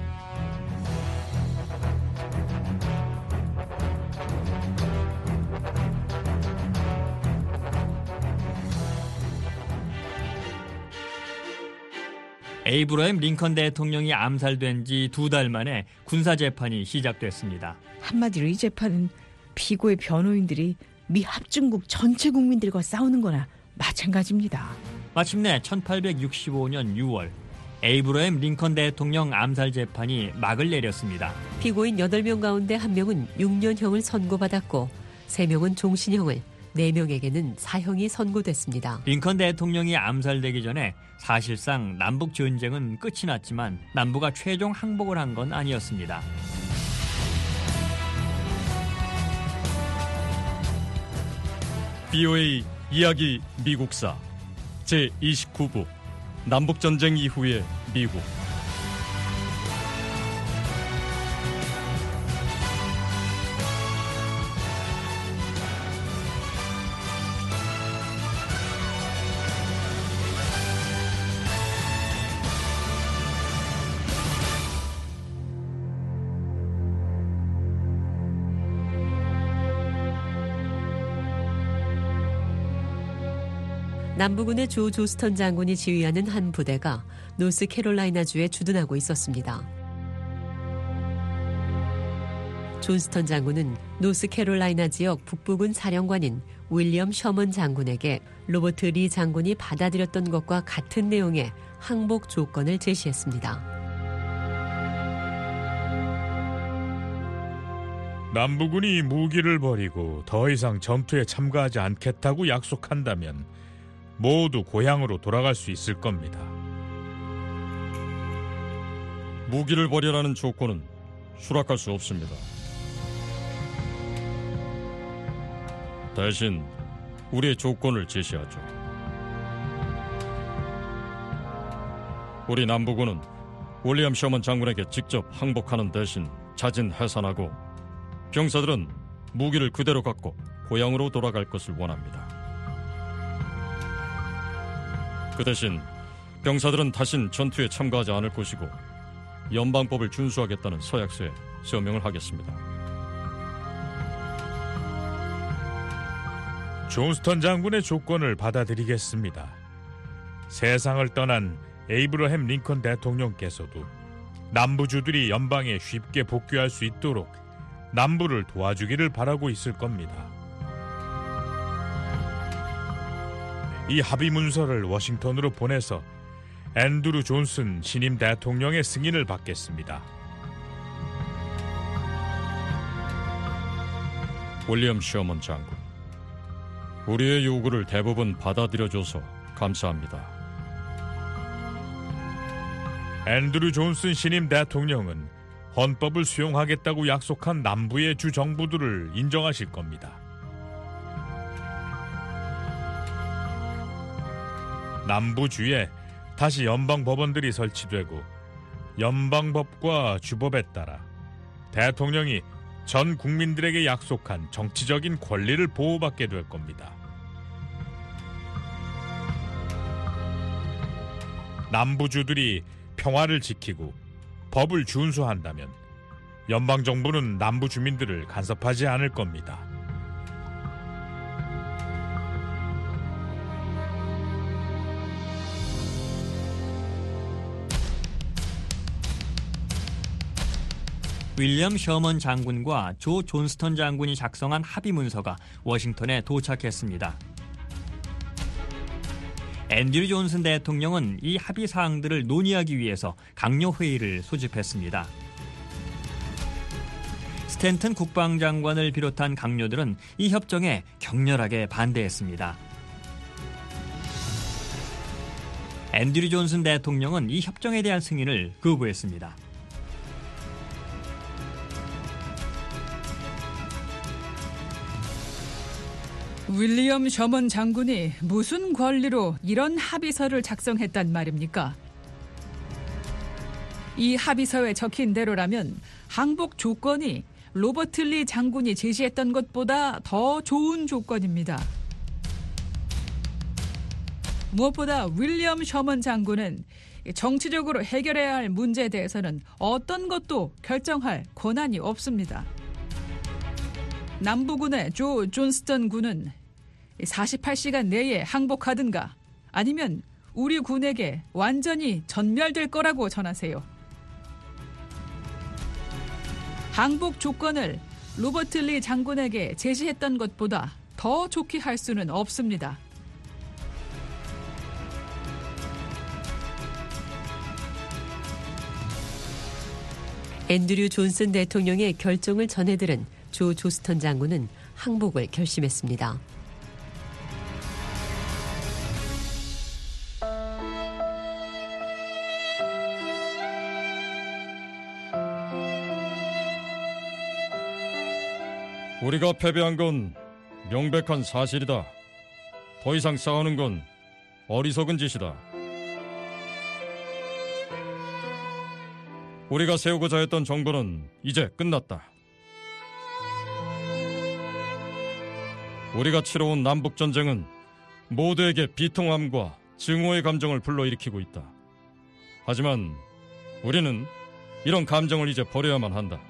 Speaker 5: 에이브러햄 링컨 대통령이 암살된 지 두 달 만에 군사재판이 시작됐습니다.
Speaker 12: 한마디로 이 재판은 피고의 변호인들이 미 합중국 전체 국민들과 싸우는 거나 마찬가지입니다.
Speaker 5: 마침내 천팔백육십오 년 유월 에이브러햄 링컨 대통령 암살 재판이 막을 내렸습니다.
Speaker 13: 피고인 여덟 명 가운데 한 명은 육 년형을 선고받았고 세 명은 종신형을, 네 명에게는 사형이 선고됐습니다.
Speaker 5: 링컨 대통령이 암살되기 전에 사실상 남북 전쟁은 끝이 났지만 남부가 최종 항복을 한 건 아니었습니다.
Speaker 11: 브이오에이 이야기 미국사 제이십구 부 남북전쟁 이후의 미국.
Speaker 13: 남부군의 조 조스턴 장군이 지휘하는 한 부대가 노스캐롤라이나주에 주둔하고 있었습니다. 존스턴 장군은 노스캐롤라이나 지역 북부군 사령관인 윌리엄 셔먼 장군에게 로버트 리 장군이 받아들였던 것과 같은 내용의 항복 조건을 제시했습니다.
Speaker 14: 남부군이 무기를 버리고 더 이상 전투에 참가하지 않겠다고 약속한다면 모두 고향으로 돌아갈 수 있을 겁니다.
Speaker 11: 무기를 버리라는 조건은 수락할 수 없습니다. 대신 우리의 조건을 제시하죠. 우리 남부군은 윌리엄 셔먼 장군에게 직접 항복하는 대신 자진 해산하고 병사들은 무기를 그대로 갖고 고향으로 돌아갈 것을 원합니다. 그 대신 병사들은 다신 전투에 참가하지 않을 것이고 연방법을 준수하겠다는 서약서에 서명을 하겠습니다.
Speaker 14: 존스턴 장군의 조건을 받아들이겠습니다. 세상을 떠난 에이브러햄 링컨 대통령께서도 남부주들이 연방에 쉽게 복귀할 수 있도록 남부를 도와주기를 바라고 있을 겁니다. 이 합의 문서를 워싱턴으로 보내서 앤드루 존슨 신임 대통령의 승인을 받겠습니다.
Speaker 11: 윌리엄 셔먼 장군, 우리의 요구를 대부분 받아들여줘서 감사합니다.
Speaker 14: 앤드루 존슨 신임 대통령은 헌법을 수용하겠다고 약속한 남부의 주 정부들을 인정하실 겁니다. 남부주에 다시 연방법원들이 설치되고 연방법과 주법에 따라 대통령이 전 국민들에게 약속한 정치적인 권리를 보호받게 될 겁니다. 남부주들이 평화를 지키고 법을 준수한다면 연방정부는 남부 주민들을 간섭하지 않을 겁니다.
Speaker 5: 윌리엄 셔먼 장군과 조 존스턴 장군이 작성한 합의 문서가 워싱턴에 도착했습니다. 앤드류 존슨 대통령은 이 합의 사항들을 논의하기 위해서 강요 회의를 소집했습니다. 스탠튼 국방장관을 비롯한 강요들은 이 협정에 격렬하게 반대했습니다.
Speaker 6: 앤드류 존슨 대통령은 이 협정에 대한 승인을 거부했습니다.
Speaker 3: 윌리엄 셔먼 장군이 무슨 권리로 이런 합의서를 작성했단 말입니까? 이 합의서에 적힌 대로라면 항복 조건이 로버트 리 장군이 제시했던 것보다 더 좋은 조건입니다. 무엇보다 윌리엄 셔먼 장군은 정치적으로 해결해야 할 문제에 대해서는 어떤 것도 결정할 권한이 없습니다. 남부군의 조 존스턴 군은 사십팔 시간 내에 항복하든가 아니면 우리 군에게 완전히 전멸될 거라고 전하세요. 항복 조건을 로버트 리 장군에게 제시했던 것보다 더 좋게 할 수는 없습니다.
Speaker 13: 앤드류 존슨 대통령의 결정을 전해들은 조 조스턴 장군은 항복을 결심했습니다.
Speaker 11: 우리가 패배한 건 명백한 사실이다. 더 이상 싸우는 건 어리석은 짓이다. 우리가 세우고자 했던 정부는 이제 끝났다. 우리가 치러온 남북전쟁은 모두에게 비통함과 증오의 감정을 불러일으키고 있다. 하지만 우리는 이런 감정을 이제 버려야만 한다.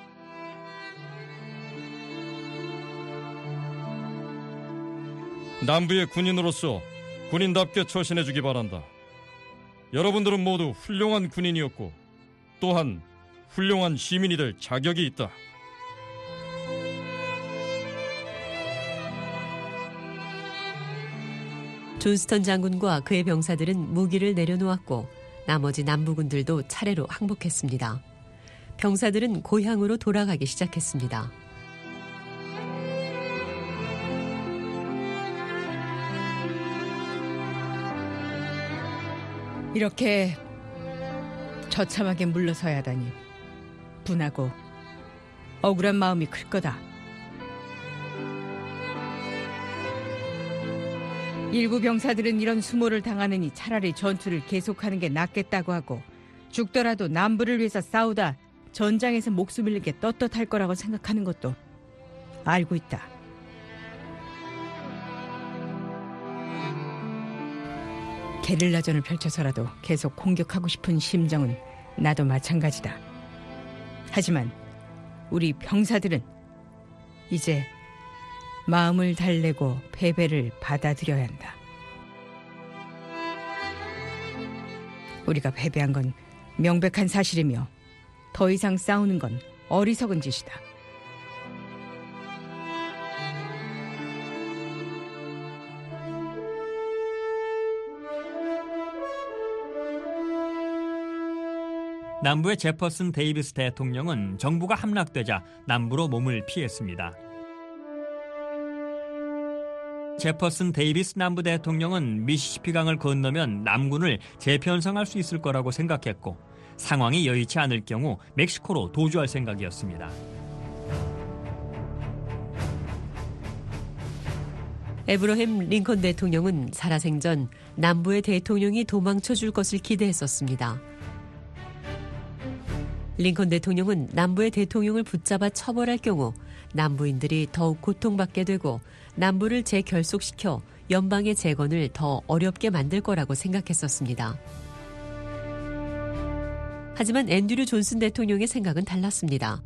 Speaker 11: 남부의 군인으로서 군인답게 처신해주기 바란다. 여러분들은 모두 훌륭한 군인이었고 또한 훌륭한 시민이 될 자격이 있다.
Speaker 13: 존스턴 장군과 그의 병사들은 무기를 내려놓았고 나머지 남부군들도 차례로 항복했습니다. 병사들은 고향으로 돌아가기 시작했습니다.
Speaker 12: 이렇게 처참하게 물러서야 하다니 분하고 억울한 마음이 클 거다. 일부 병사들은 이런 수모를 당하느니 차라리 전투를 계속하는 게 낫겠다고 하고 죽더라도 남부를 위해서 싸우다 전장에서 목숨 잃는 게 떳떳할 거라고 생각하는 것도 알고 있다. 게릴라전을 펼쳐서라도 계속 공격하고 싶은 심정은 나도 마찬가지다. 하지만 우리 병사들은 이제 마음을 달래고 패배를 받아들여야 한다. 우리가 패배한 건 명백한 사실이며 더 이상 싸우는 건 어리석은 짓이다.
Speaker 6: 남부의 제퍼슨 데이비스 대통령은 정부가 함락되자 남부로 몸을 피했습니다. 제퍼슨 데이비스 남부 대통령은 미시시피강을 건너면 남군을 재편성할 수 있을 거라고 생각했고 상황이 여의치 않을 경우 멕시코로 도주할 생각이었습니다.
Speaker 13: 에브러햄 링컨 대통령은 살아생전 남부의 대통령이 도망쳐 줄 것을 기대했었습니다. 링컨 대통령은 남부의 대통령을 붙잡아 처벌할 경우 남부인들이 더욱 고통받게 되고 남부를 재결속시켜 연방의 재건을 더 어렵게 만들 거라고 생각했었습니다. 하지만 앤드류 존슨 대통령의 생각은 달랐습니다.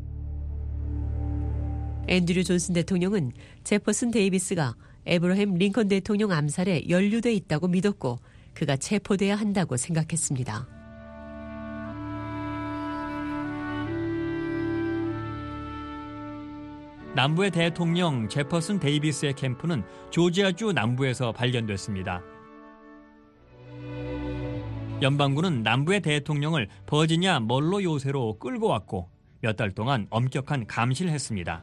Speaker 13: 앤드류 존슨 대통령은 제퍼슨 데이비스가 에브러햄 링컨 대통령 암살에 연루돼 있다고 믿었고 그가 체포돼야 한다고 생각했습니다.
Speaker 6: 남부의 대통령 제퍼슨 데이비스의 캠프는 조지아주 남부에서 발견됐습니다. 연방군은 남부의 대통령을 버지니아 멀로 요새로 끌고 왔고 몇 달 동안 엄격한 감시를 했습니다.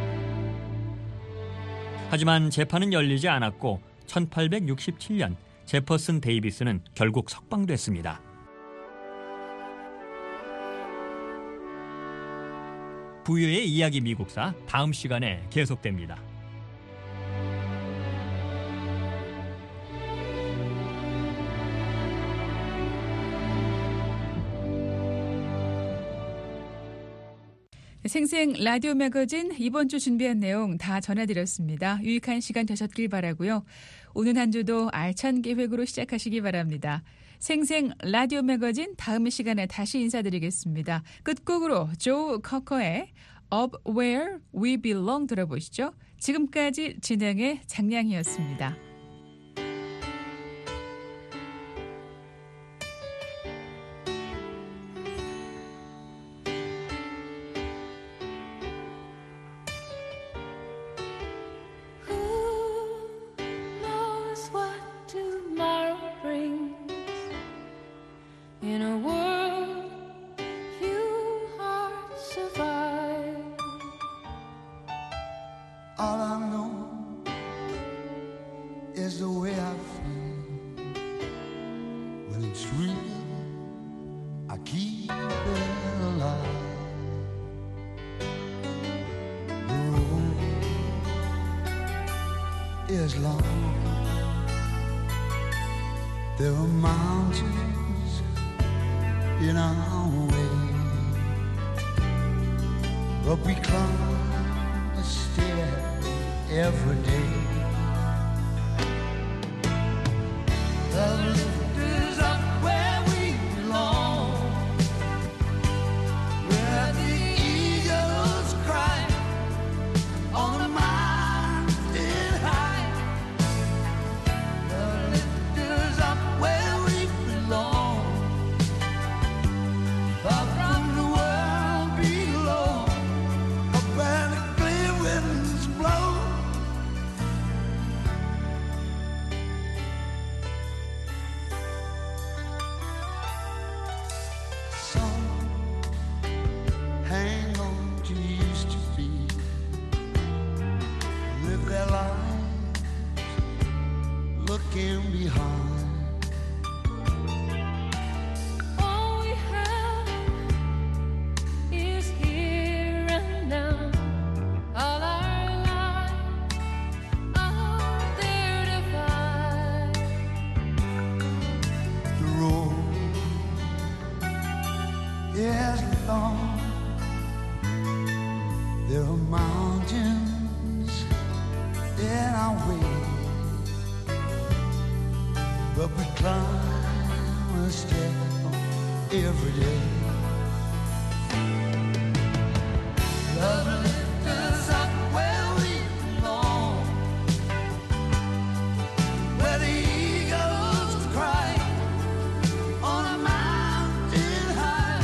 Speaker 6: 하지만 재판은 열리지 않았고 천팔백육십칠 년 제퍼슨 데이비스는 결국 석방됐습니다. 부유의 이야기 미국사 다음 시간에 계속됩니다.
Speaker 3: 생생 라디오 매거진 이번 주 준비한 내용 다 전해드렸습니다. 유익한 시간 되셨길 바라고요. 오늘 한 주도 알찬 계획으로 시작하시기 바랍니다. 생생 라디오 매거진 다음 시간에 다시 인사드리겠습니다. 끝곡으로 조 커커의 Up Where We Belong 들어보시죠. 지금까지 진행의 장량이었습니다.
Speaker 8: In a world few hearts survive.
Speaker 15: All I know is the way I feel. When it's real, I keep it alive. The road is long. There are mountains in our way, but we climb a stair every day. The lift is up where we belong, where the eagles cry on the mountain high. The lift is up where we belong, far from the world below, up where the clear winds blow. Some hang on to used to be, live their lives looking behind.
Speaker 8: All we have is here and now. All our lives are there to find.
Speaker 15: The road is long. There are mountains in our way, but we climb a step every day. Love lifts us up where we belong, where the eagles cry on a mountain high.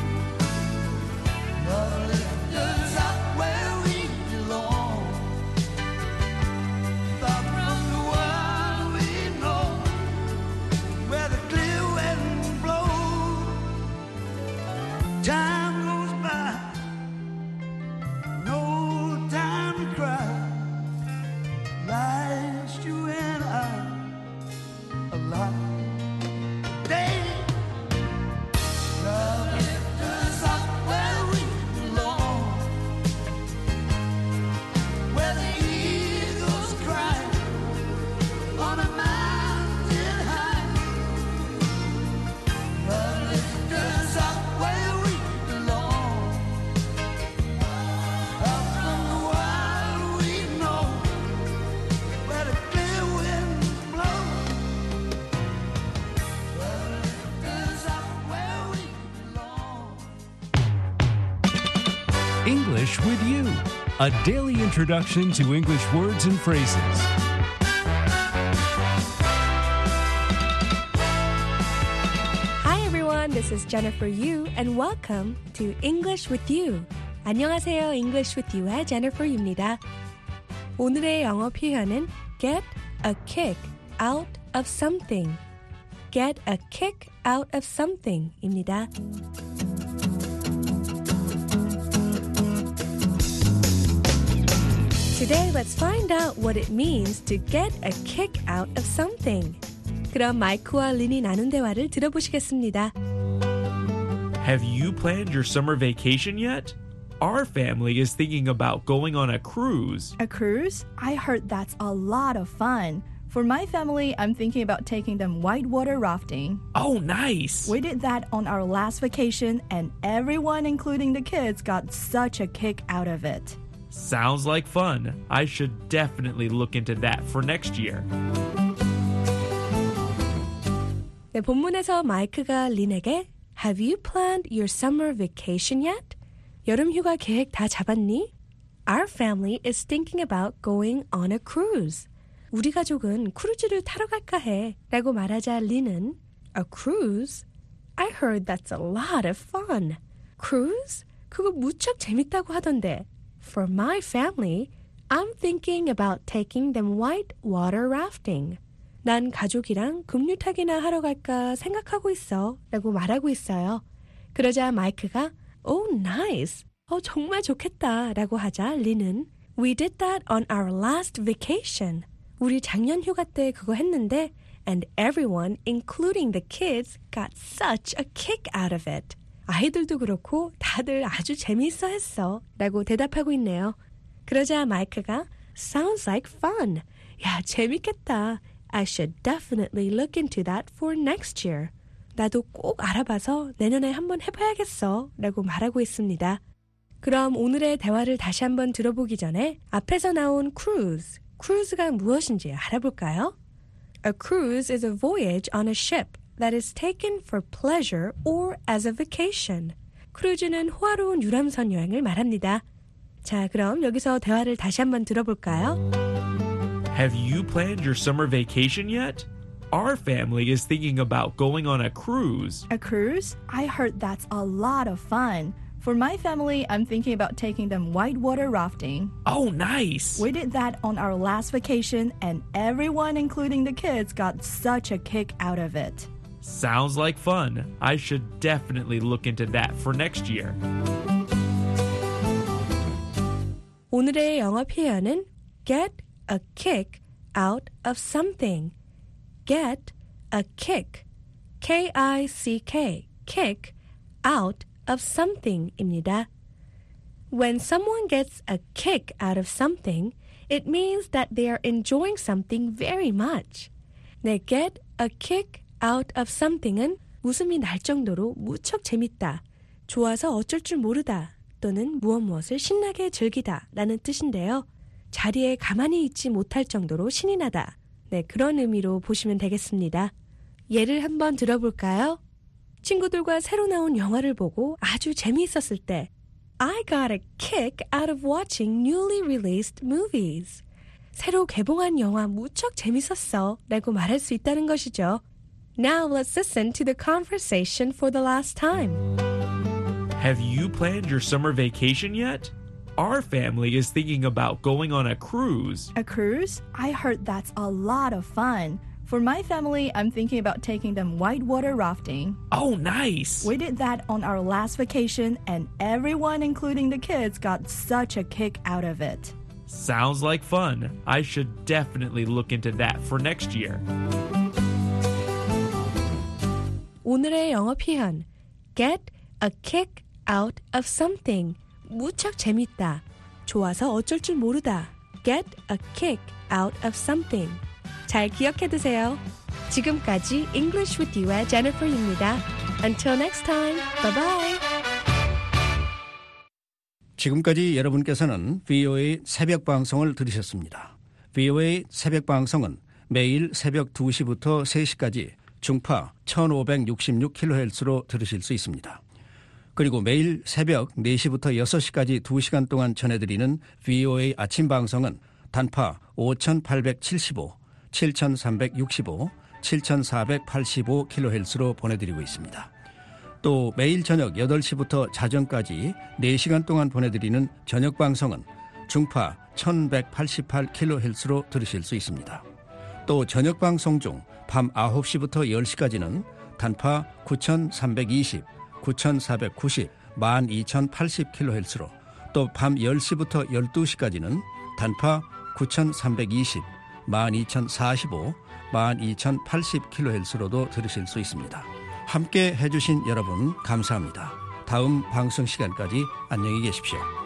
Speaker 15: Love lifts us up where we belong, far from the world we know, where the clear winds blow. Time goes by, no time to cry. Life's you and I alive. Day, love lifts us up where we belong, where the eagles cry on a mountain high. Love lifts us up where we belong, up from the world we know, where the clear winds blow. Love lifts us up where we belong.
Speaker 16: English with You, a daily introduction to English words and phrases.
Speaker 17: Hi everyone, this is Jennifer Yu and welcome to English with You. 안녕하세요, English with You의 Jennifer입니다. 오늘의 영어 표현은 get a kick out of something. get a kick out of something입니다. Today, let's find out what it means to get a kick out of something. 그럼 마이크와 린이 나눈 대화를 들어보시겠습니다.
Speaker 18: Have you planned your summer vacation yet? Our family is thinking about going on a cruise.
Speaker 19: A cruise? I heard that's a lot of fun. For my family, I'm thinking about taking them whitewater rafting.
Speaker 18: Oh, nice!
Speaker 19: We did that on our last vacation, and everyone, including the kids, got such a kick out of it.
Speaker 18: Sounds like fun. I should definitely look into that for next year.
Speaker 17: 네, 본문에서 마이크가 린에게 Have you planned your summer vacation yet? 여름 휴가 계획 다 잡았니? Our family is thinking about going on a cruise. 우리 가족은 크루즈를 타러 갈까 해 라고 말하자 린은 A cruise? I heard that's a lot of fun. Cruise? 그거 무척 재밌다고 하던데. For my family, I'm thinking about taking them whitewater rafting. 난 가족이랑 급류타기나 하러 갈까 생각하고 있어 라고 말하고 있어요. 그러자 마이크가 Oh, nice. 어, 정말 좋겠다 라고 하자 린은 We did that on our last vacation. 우리 작년 휴가 때 그거 했는데 And everyone, including the kids, got such a kick out of it. 아이들도 그렇고 다들 아주 재미있어 했어 라고 대답하고 있네요. 그러자 마이크가 Sounds like fun. 야, 재밌겠다. I should definitely look into that for next year. 나도 꼭 알아봐서 내년에 한번 해봐야겠어 라고 말하고 있습니다. 그럼 오늘의 대화를 다시 한번 들어보기 전에 앞에서 나온 cruise, cruise가 무엇인지 알아볼까요? A cruise is a voyage on a ship that is taken for pleasure or as a vacation. 크루즈는 호화로운 유람선 여행을 말합니다. 자, 그럼 여기서 대화를 다시 한번 들어볼까요?
Speaker 18: Have you planned your summer vacation yet? Our family is thinking about going on a cruise.
Speaker 19: A cruise? I heard that's a lot of fun. For my family, I'm thinking about taking them whitewater rafting.
Speaker 18: Oh, nice!
Speaker 19: We did that on our last vacation, and everyone, including the kids, got such a kick out of it.
Speaker 18: Sounds like fun. I should definitely look into that for next year.
Speaker 17: 오늘의 영어 표현은 get a kick out of something. Get a kick. K I C K. Kick out of something입니다. When someone gets a kick out of something, it means that they are enjoying something very much. 네, get a kick out of something은 웃음이 날 정도로 무척 재밌다, 좋아서 어쩔 줄 모르다 또는 무엇 무엇을 신나게 즐기다 라는 뜻인데요. 자리에 가만히 있지 못할 정도로 신이 나다. 네, 그런 의미로 보시면 되겠습니다. 예를 한번 들어볼까요? 친구들과 새로 나온 영화를 보고 아주 재미있었을 때 I got a kick out of watching newly released movies. 새로 개봉한 영화 무척 재밌었어 라고 말할 수 있다는 것이죠. Now let's listen to the conversation for the last time.
Speaker 18: Have you planned your summer vacation yet? Our family is thinking about going on a cruise.
Speaker 19: A cruise? I heard that's a lot of fun. For my family, I'm thinking about taking them whitewater rafting.
Speaker 18: Oh, nice!
Speaker 19: We did that on our last vacation, and everyone, including the kids, got such a kick out of it.
Speaker 18: Sounds like fun. I should definitely look into that for next year.
Speaker 17: 오늘의 영어 표현 get a kick out of something. 무척 재밌다, 좋아서 어쩔 줄 모르다. Get a kick out of something. 잘 기억해두세요. 지금까지 English with You의 Jennifer입니다. Until next time, bye bye.
Speaker 1: 지금까지 여러분께서는 브이오에이 새벽 방송을 들으셨습니다. 브이오에이 새벽 방송은 매일 새벽 두 시부터 세 시까지 중파 천오백육십육 킬로헤르츠로 들으실 수 있습니다. 그리고 매일 새벽 네 시부터 여섯 시까지 두 시간 동안 전해드리는 브이오에이 아침 방송은 단파 오천팔백칠십오, 칠천삼백육십오, 칠천사백팔십오 킬로헤르츠로 보내드리고 있습니다. 또 매일 저녁 여덟 시부터 자정까지 네 시간 동안 보내드리는 저녁 방송은 중파 천백팔십팔 킬로헤르츠로 들으실 수 있습니다. 또 저녁 방송 중 밤 아홉 시부터 열 시까지는 단파 구천삼백이십, 구천사백구십, 만 이천팔십 킬로헤르츠로, 또 밤 열 시부터 열두 시까지는 단파 구천삼백이십, 만 이천사십오, 만 이천팔십 킬로헤르츠로도 들으실 수 있습니다. 함께 해주신 여러분 감사합니다. 다음 방송 시간까지 안녕히 계십시오.